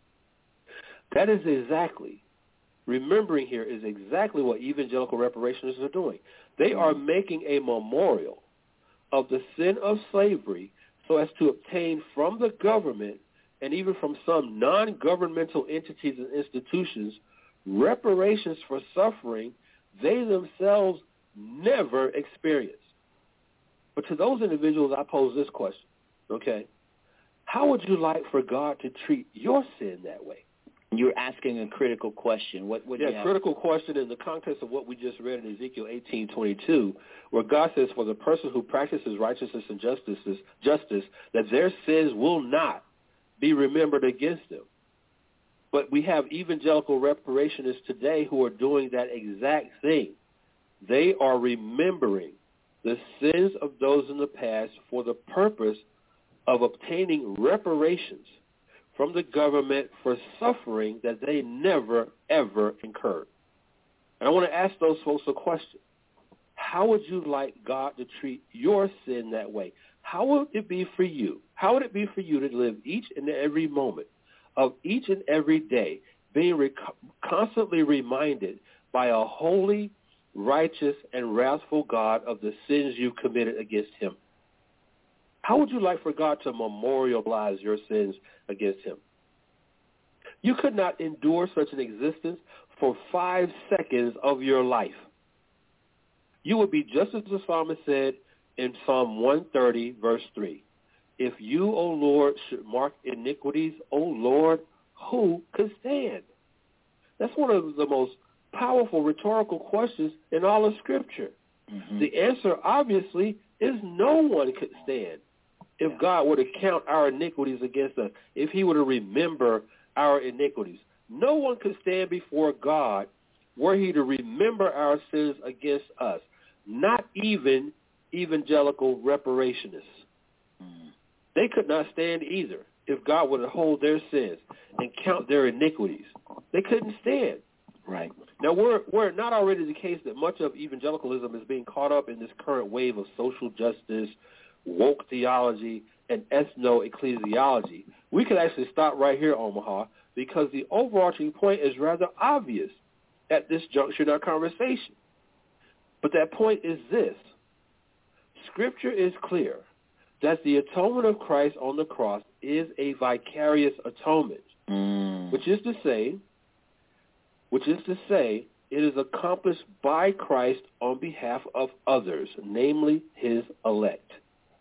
D: That is exactly, remembering here is exactly what evangelical reparationists are doing. They are making a memorial of the sin of slavery so as to obtain from the government and even from some non-governmental entities and institutions reparations for suffering they themselves never experienced. But to those individuals, I pose this question, okay? How would you like for God to treat your sin that way?
E: You're asking a critical question.
D: Critical question in the context of what we just read in Ezekiel 18:22, where God says, for the person who practices righteousness and justice, that their sins will not be remembered against them. But we have evangelical reparationists today who are doing that exact thing. They are remembering the sins of those in the past for the purpose of obtaining reparations from the government for suffering that they never, ever incurred. And I want to ask those folks a question. How would you like God to treat your sin that way? How would it be for you? How would it be for you to live each and every moment of each and every day being constantly reminded by a holy, righteous, and wrathful God of the sins you committed against him? How would you like for God to memorialize your sins against him? You could not endure such an existence for 5 seconds of your life. You would be just as the psalmist said in Psalm 130, verse 3. If you, O Lord, should mark iniquities, O Lord, who could stand? That's one of the most powerful rhetorical questions in all of Scripture. Mm-hmm. The answer, obviously, is no one could stand if God were to count our iniquities against us, if he were to remember our iniquities. No one could stand before God were he to remember our sins against us, not even evangelical reparationists. They could not stand either if God were to hold their sins and count their iniquities. They couldn't stand.
E: Right.
D: Now, we're not already the case that much of evangelicalism is being caught up in this current wave of social justice, woke theology, and ethno-ecclesiology. We could actually stop right here, Omaha, because the overarching point is rather obvious at this juncture in our conversation. But that point is this. Scripture is clear that the atonement of Christ on the cross is a vicarious atonement, which is to say, it is accomplished by Christ on behalf of others, namely his elect.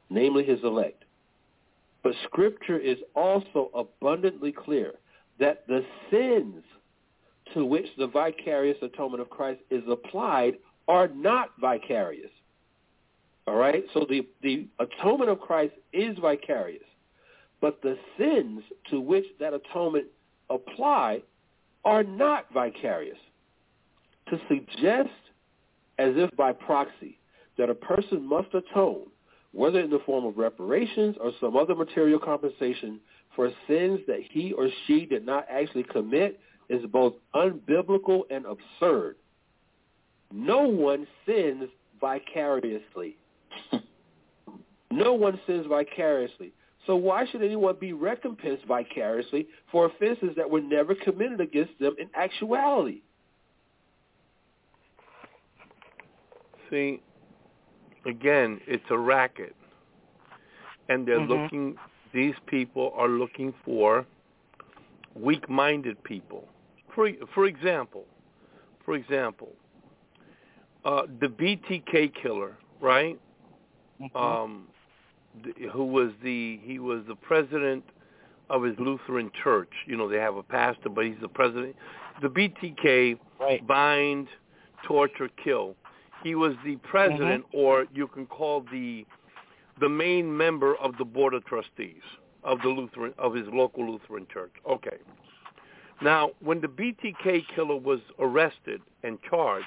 D: But Scripture is also abundantly clear that the sins to which the vicarious atonement of Christ is applied are not vicarious. All right? So the atonement of Christ is vicarious, but the sins to which that atonement apply are not vicarious. To suggest, as if by proxy, that a person must atone, whether in the form of reparations or some other material compensation, for sins that he or she did not actually commit is both unbiblical and absurd. No one sins vicariously. No one sins vicariously. So why should anyone be recompensed vicariously for offenses that were never committed against them in actuality?
B: See, again, it's a racket. And they're looking, these people are looking for weak-minded people. For example, the BTK killer, right? Who was he was the president of his Lutheran church. You know, they have a pastor, but he's the president. The BTK, bind, torture, kill. He was the president, or you can call the main member of the board of trustees of his local Lutheran church. Okay. Now, when the BTK killer was arrested and charged,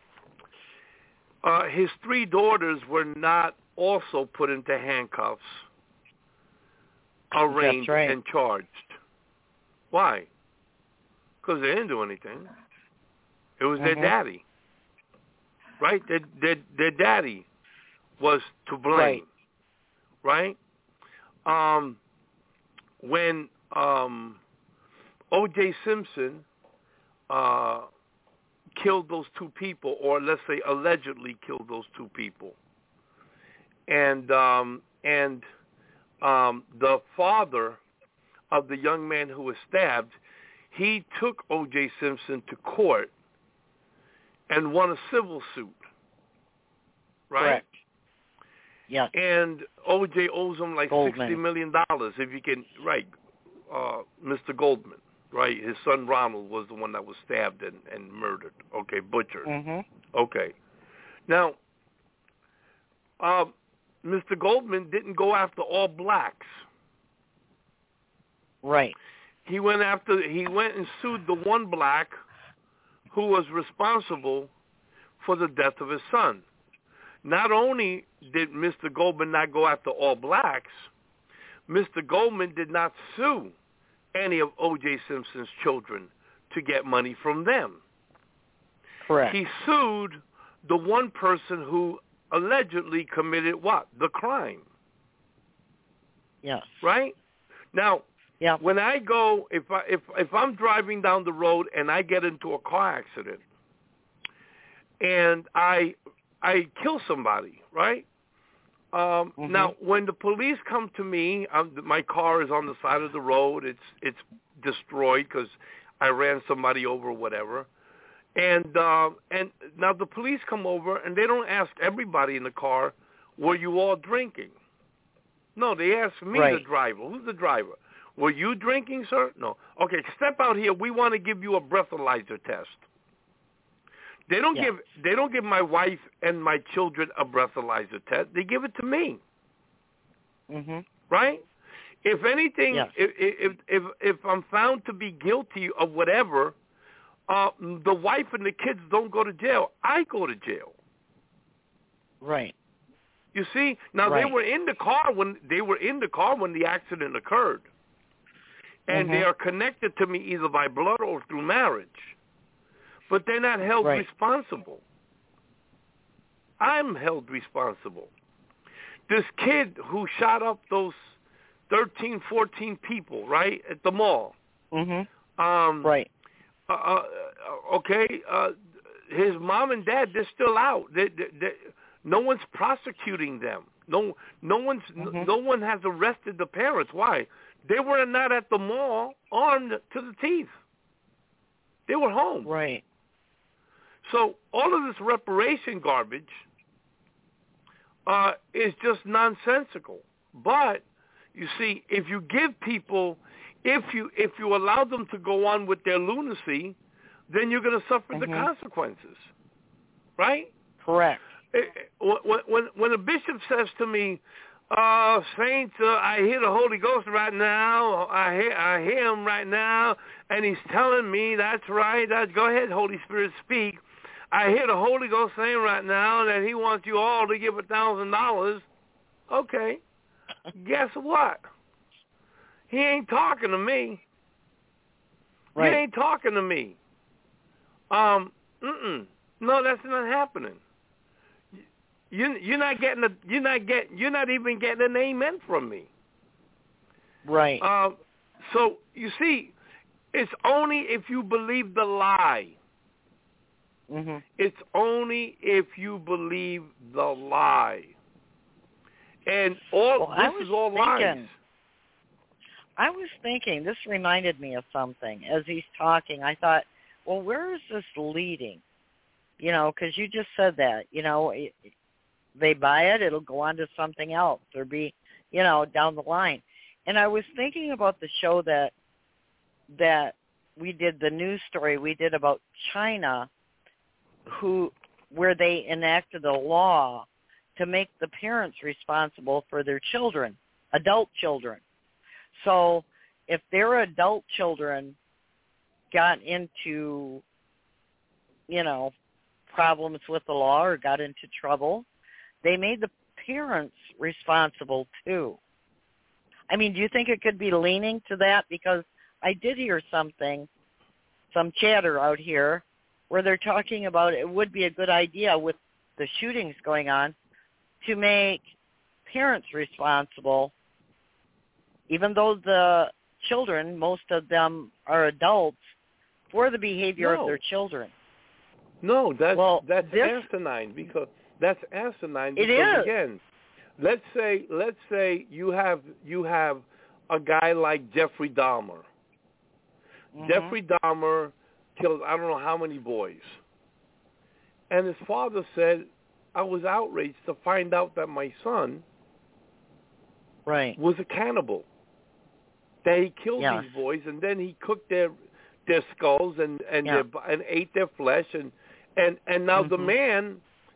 B: his 3 daughters were not also put into handcuffs, arraigned, and charged. Why? Because they didn't do anything. It was their daddy. Right? Their daddy was to blame. Right? When O.J. Simpson killed those 2 people, or let's say allegedly killed those 2 people, and the father of the young man who was stabbed, he took O.J. Simpson to court and won a civil suit, right?
C: Correct. Yeah.
B: And O.J. owes him like $60 million, if you can, Mr. Goldman, right? His son Ronald was the one that was stabbed and murdered, butchered. Okay. Now, Mr. Goldman didn't go after all blacks.
C: Right.
B: He went and sued the one black who was responsible for the death of his son. Not only did Mr. Goldman not go after all blacks, Mr. Goldman did not sue any of O.J. Simpson's children to get money from them.
C: Correct.
B: He sued the one person who allegedly committed what? The crime.
C: Yes.
B: Right? Now, when I go, if I'm driving down the road and I get into a car accident and I kill somebody, right? Now, when the police come to me, my car is on the side of the road. It's destroyed because I ran somebody over or whatever. And now the police come over and they don't ask everybody in the car, were you all drinking? No, they ask me, the driver. Who's the driver? Were you drinking, sir? No. Okay, step out here. We want to give you a breathalyzer test. They don't give my wife and my children a breathalyzer test. They give it to me. Right? If anything, if I'm found to be guilty of whatever, the wife and the kids don't go to jail. I go to jail.
C: Right.
B: You see? Now they were in the car when the accident occurred. And they are connected to me either by blood or through marriage. But they're not held responsible. I'm held responsible. This kid who shot up those 13, 14 people, right, at the mall,
C: Right.
B: Okay. His mom and dad, they're still out. No one's prosecuting them. No one has arrested the parents. Why? They were not at the mall armed to the teeth. They were home.
C: Right.
B: So all of this reparation garbage is just nonsensical. But you see, if you give people, if you allow them to go on with their lunacy, then you're going to suffer the consequences, right?
C: Correct.
B: When a bishop says to me, Saints, I hear the Holy Ghost right now. I hear him right now, and he's telling me that's right. Go ahead, Holy Spirit, speak. I hear the Holy Ghost saying right now that he wants you all to give $1,000. Okay, guess what? He ain't talking to me.
C: Right.
B: He ain't talking to me. No, that's not happening. You're not even getting an amen from me.
C: Right.
B: So you see, it's only if you believe the lie.
C: Mm-hmm.
B: It's only if you believe the lie. And this is all lies.
C: I was thinking, this reminded me of something. As he's talking, I thought, well, where is this leading? You know, because you just said that. You know, they buy it, it'll go on to something else or be, you know, down the line. And I was thinking about the show that we did, the news story we did about China, where they enacted a law to make the parents responsible for their children, adult children. So if their adult children got into, you know, problems with the law or got into trouble, they made the parents responsible too. I mean, do you think it could be leaning to that? Because I did hear some chatter out here where they're talking about it would be a good idea with the shootings going on to make parents responsible, even though the children, most of them are adults, for the behavior of their children.
B: No, that's asinine because
C: it is.
B: Again, let's say you have a guy like Jeffrey Dahmer. Jeffrey Dahmer killed I don't know how many boys. And his father said, I was outraged to find out that my son was a cannibal. That he killed these boys and then he cooked their skulls and ate their flesh and now the man,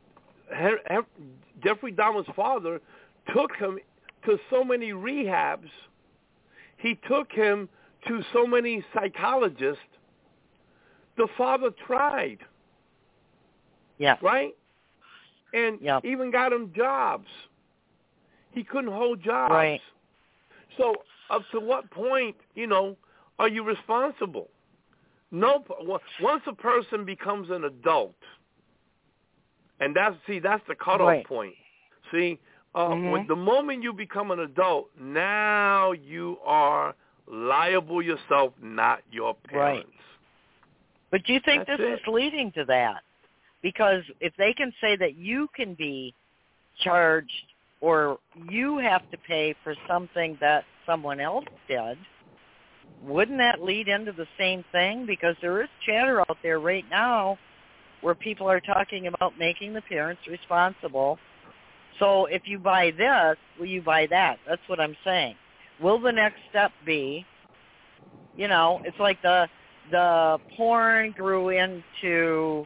B: Jeffrey Dahmer's father, took him to so many rehabs. He took him to so many psychologists. The father tried.
C: Yeah.
B: Right? And even got him jobs. He couldn't hold jobs.
C: Right.
B: So up to what point, you know, are you responsible? No. Once a person becomes an adult, and that's the cutoff point. See, when the moment you become an adult, now you are liable yourself, not your parents.
C: Right. But do you think this is leading to that? Because if they can say that you can be charged or you have to pay for something that someone else did, wouldn't that lead into the same thing? Because there is chatter out there right now where people are talking about making the parents responsible. So if you buy this, will you buy that? That's what I'm saying. Will the next step be, you know, it's like the porn grew into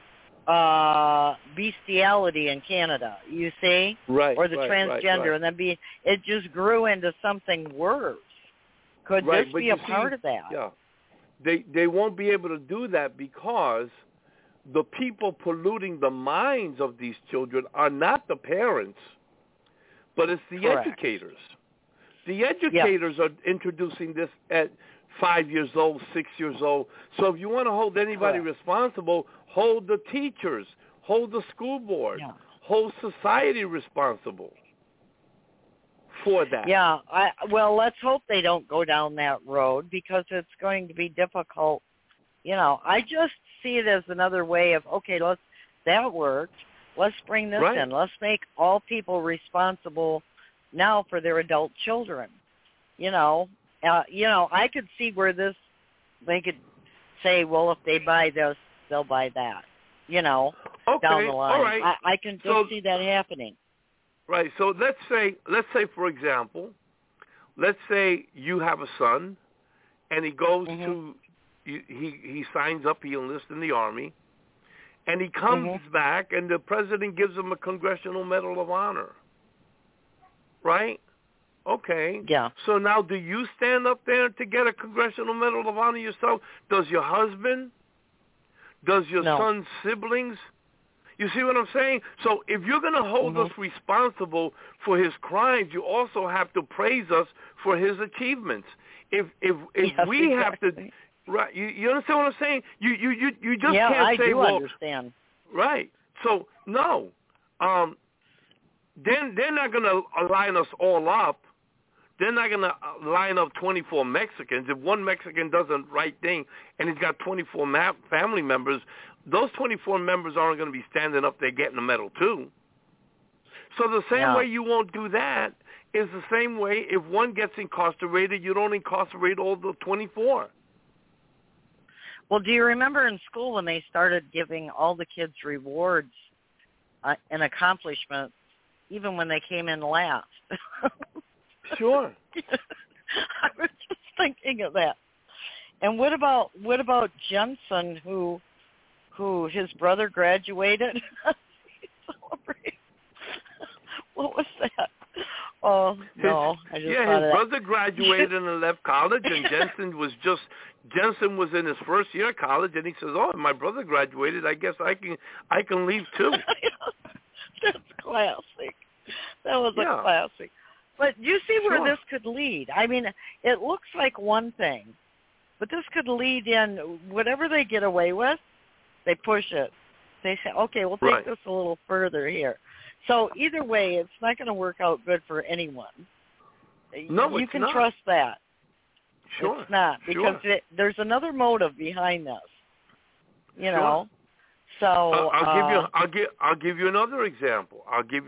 C: bestiality in Canada, you see?
B: Right.
C: Or the transgender, and then it just grew into something worse. Could this be a part of that?
B: Yeah. They won't be able to do that because the people polluting the minds of these children are not the parents, but it's the educators. The educators are introducing this at 5 years old, 6 years old. So if you want to hold anybody responsible, hold the teachers, hold the school board, hold society responsible for that.
C: Yeah. Well, let's hope they don't go down that road because it's going to be difficult. You know, I just see it as another way of, okay, that worked. Let's bring this
B: Right.
C: in. Let's make all people responsible now for their adult children. You know, I could see where they could say, well, if they buy this, they'll buy that. You know,
B: okay.
C: down the line.
B: All right.
C: I can just see that happening.
B: Right. So let's say, for example, let's say you have a son, and he goes to, he signs up, he enlists in the Army, and he comes back, and the president gives him a Congressional Medal of Honor. Right? Okay.
C: Yeah.
B: So now, do you stand up there to get a Congressional Medal of Honor yourself? Does your husband? Does your son's siblings? You see what I'm saying? So if you're going to hold us responsible for his crimes, you also have to praise us for his achievements. If we have to, right? You understand what I'm saying? You just can't say, well,
C: understand.
B: Right. So no, then they're not going to line us all up. They're not going to line up 24 Mexicans. If one Mexican does the right thing and he's got 24 family members, those 24 members aren't going to be standing up there getting a medal too. So the same way you won't do that is the same way if one gets incarcerated, you don't incarcerate all the 24.
C: Well, do you remember in school when they started giving all the kids rewards and accomplishments, even when they came in last?
B: Sure.
C: I was just thinking of that. And what about Jensen, who his brother graduated? What was that? Oh no, I just thought
B: his brother graduated and left college, and Jensen was in his first year of college, and he says, "Oh, my brother graduated. I guess I can leave too."
C: That's classic. That was a classic. But you see where this could lead. I mean, it looks like one thing, but this could lead in whatever they get away with, they push it. They say, okay, we'll take this a little further here. So either way, it's not going to work out good for anyone.
B: No,
C: you can trust that.
B: Sure.
C: It's not, because there's another motive behind this. You know? So
B: I'll give you another example.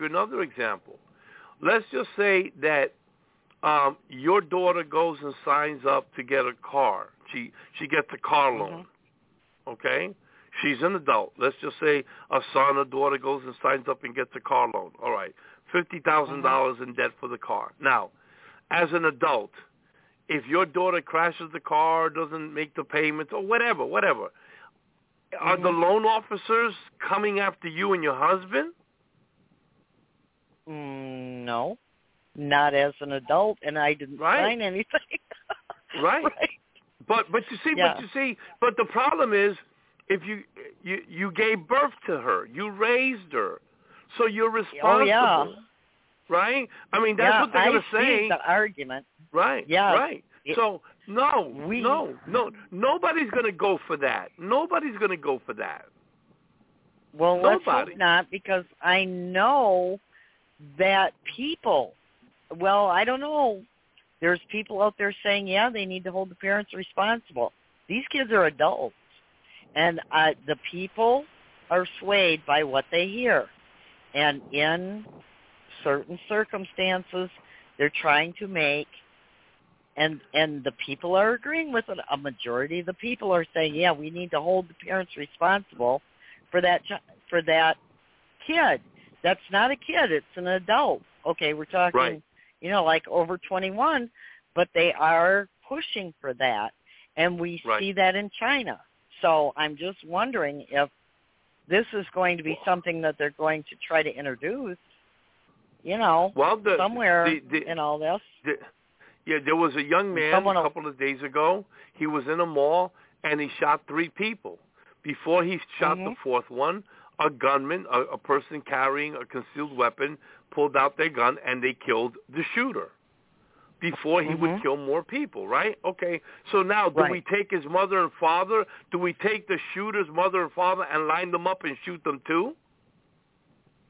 B: Let's just say that your daughter goes and signs up to get a car. She gets a car loan. Okay? She's an adult. Let's just say a son or daughter goes and signs up and gets a car loan. All right. $50,000 in debt for the car. Now, as an adult, if your daughter crashes the car, doesn't make the payments, or whatever, are the loan officers coming after you and your husband?
C: No, not as an adult, and I didn't sign anything.
B: Right. But you see, but the problem is, if you gave birth to her, you raised her, so you're responsible. Right? I mean, that's what they're going to say.
C: See the argument.
B: Right.
C: Yeah.
B: Right. So nobody's going to go for that. Nobody's going to go for that.
C: Well, let's hope not, because I know that people, well, I don't know. There's people out there saying, they need to hold the parents responsible. These kids are adults, and the people are swayed by what they hear. And in certain circumstances, they're trying to make, and the people are agreeing with it. A majority of the people are saying, we need to hold the parents responsible for that kid. That's not a kid. It's an adult. Okay, we're talking, like over 21, but they are pushing for that, and we see that in China. So I'm just wondering if this is going to be something that they're going to try to introduce, somewhere in all this.
B: There was a young man a couple of days ago. He was in a mall, and he shot 3 people. Before he shot the 4th one, a gunman, a person carrying a concealed weapon, pulled out their gun, and they killed the shooter before he would kill more people, right? Okay, so now do we take his mother and father? Do we take the shooter's mother and father and line them up and shoot them too?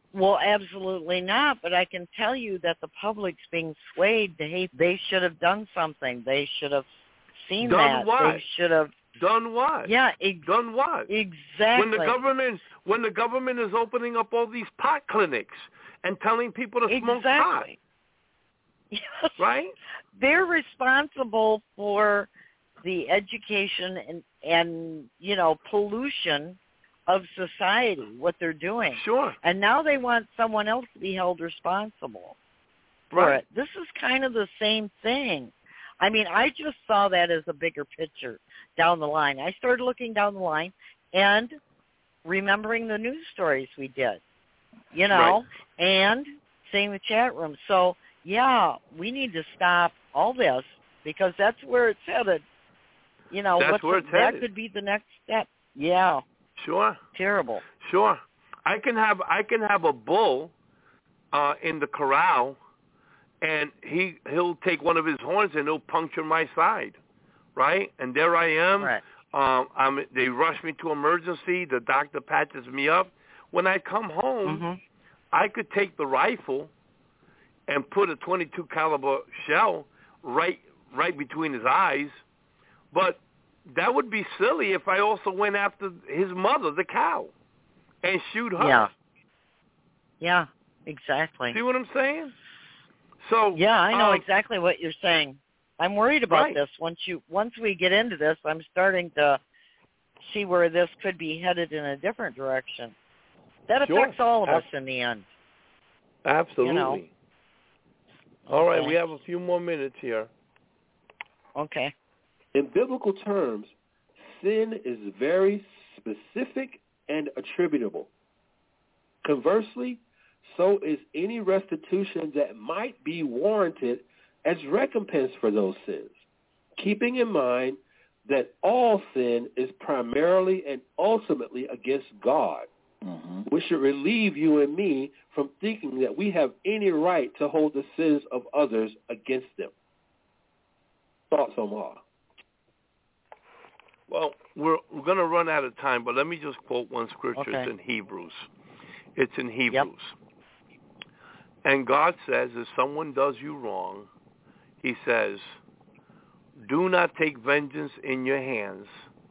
C: Well, absolutely not. But I can tell you that the public's being swayed to hate. They should have done something. They should have seen
B: done
C: that.
B: What?
C: They should have
B: done what?
C: Yeah,
B: done what?
C: Exactly.
B: When the government is opening up all these pot clinics and telling people to smoke pot,
C: yes.
B: right?
C: They're responsible for the education and pollution of society, what they're doing.
B: Sure.
C: And now they want someone else to be held responsible for it. This is kind of the same thing. I mean, I just saw that as a bigger picture down the line. I started looking down the line and remembering the news stories we did, and seeing the chat room. So, yeah, we need to stop all this because that's where it's headed. That could be the next step. Yeah.
B: Sure.
C: Terrible.
B: Sure. I can have a bull in the corral, and he'll take one of his horns and he'll puncture my side, right? And there I am.
C: Right.
B: They rush me to emergency. The doctor patches me up. When I come home, I could take the rifle and put a .22 caliber shell right between his eyes, but that would be silly if I also went after his mother, the cow, and shoot her.
C: Yeah, exactly.
B: See what I'm saying? So
C: yeah, I know exactly what you're saying. I'm worried about
B: right.
C: this. Once we get into this, I'm starting to see where this could be headed in a different direction. That affects all of us in the end.
B: Absolutely. All right, we have a few more minutes here.
C: Okay.
D: In biblical terms, sin is very specific and attributable. Conversely, so is any restitution that might be warranted as recompense for those sins, keeping in mind that all sin is primarily and ultimately against God, which should relieve you and me from thinking that we have any right to hold the sins of others against them. Thoughts, Omar?
B: Well, we're going to run out of time, but let me just quote one scripture.
C: Okay.
B: It's in Hebrews. It's in Hebrews.
C: Yep.
B: And God says, if someone does you wrong, he says, do not take vengeance in your hands,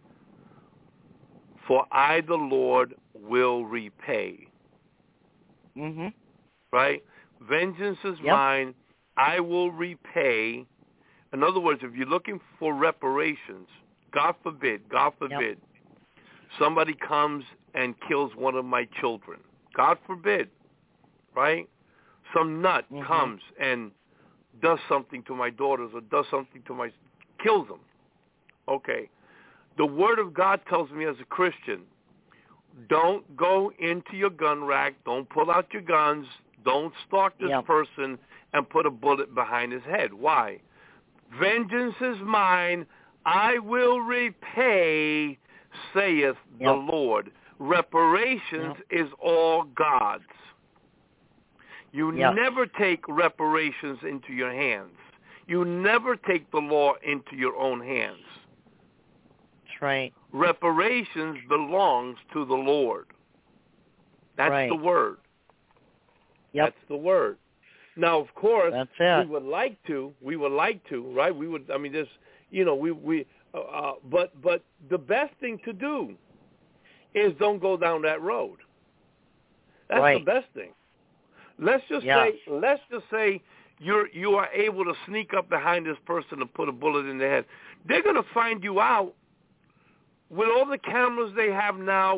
B: for I, the Lord, will repay. Right? Vengeance is mine. I will repay. In other words, if you're looking for reparations, God forbid, somebody comes and kills one of my children. God forbid, right? Some nut comes and does something to my daughters or does something to kills them. Okay. The Word of God tells me as a Christian, don't go into your gun rack, don't pull out your guns, don't stalk this person and put a bullet behind his head. Why? Vengeance is mine, I will repay, saith the Lord. Reparations is all God's. You never take reparations into your hands. You never take the law into your own hands.
C: That's right.
B: Reparations belongs to the Lord. That's the word. That's the word. Now, of course, we would like to, right? We would. I mean, there's, but the best thing to do is don't go down that road. That's the best thing. Let's just say you are able to sneak up behind this person and put a bullet in their head. They're going to find you out with all the cameras they have now,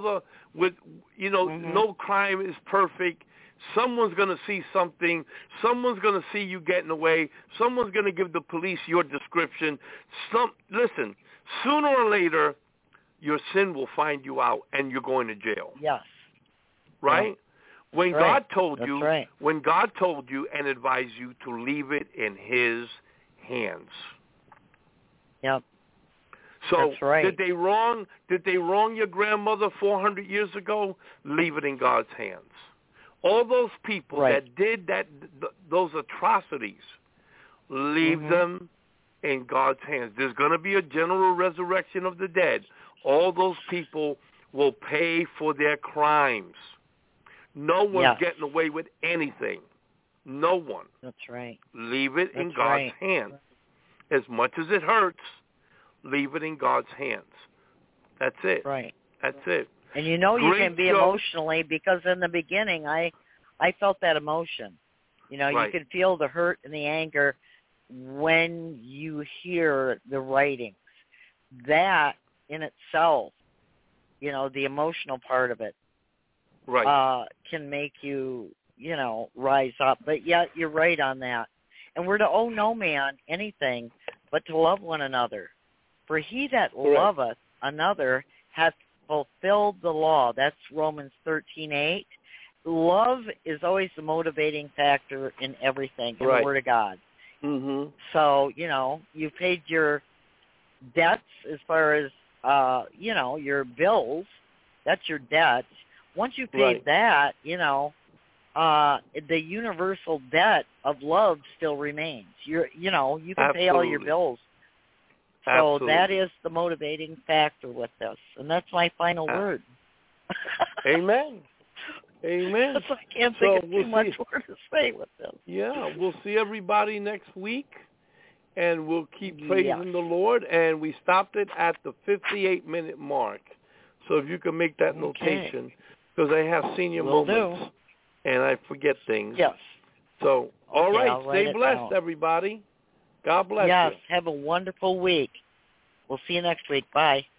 B: no crime is perfect. Someone's going to see something. Someone's going to see you getting away. Someone's going to give the police your description. Listen, sooner or later, your sin will find you out, and you're going to jail.
C: Yes.
B: Right?
C: Yeah.
B: When God told you, when God told you and advised you to leave it in His hands.
C: Yep.
B: So did they wrong your grandmother 400 years ago? Leave it in God's hands. All those people that did those atrocities, leave them in God's hands. There's going to be a general resurrection of the dead. All those people will pay for their crimes. No one's getting away with anything. No one.
C: That's right.
B: Leave it in
C: That's
B: God's
C: right.
B: hands. As much as it hurts, leave it in God's hands. That's it.
C: Right.
B: That's it.
C: And you know you can be
B: show.
C: emotionally, because in the beginning I felt that emotion. You know,
B: Right.
C: you can feel the hurt and the anger when you hear the writings. That in itself, you know, the emotional part of it,
B: Right.
C: can make you, you know, rise up. But yet you're right on that. And we're to owe no man anything but to love one another. For he that
B: Correct.
C: loveth another hath fulfilled the law. That's Romans 13:8. Love is always the motivating factor in everything, in
B: Right.
C: the Word of God.
B: Mhm.
C: So, you know, you paid your debts as far as, you know, your bills. That's your debt. Once you paid
B: Right.
C: that, you know, the universal debt of love still remains. You know, you can pay all your
B: Absolutely.
C: bills. So
B: Absolutely.
C: that is the motivating factor with this. And that's my final word.
B: Amen. Amen.
C: I can't think of
B: we'll
C: too much
B: see.
C: more to say with this.
B: Yeah, we'll see everybody next week, and we'll keep praising the Lord. And we stopped it at the 58-minute mark. So if you can make that notation, because I have senior moments, and I forget things.
C: Yes.
B: So, all
C: Okay,
B: right,
C: I'll write
B: stay
C: it
B: blessed,
C: down.
B: everybody. God bless
C: Yes,
B: you.
C: have a wonderful week. We'll see you next week. Bye.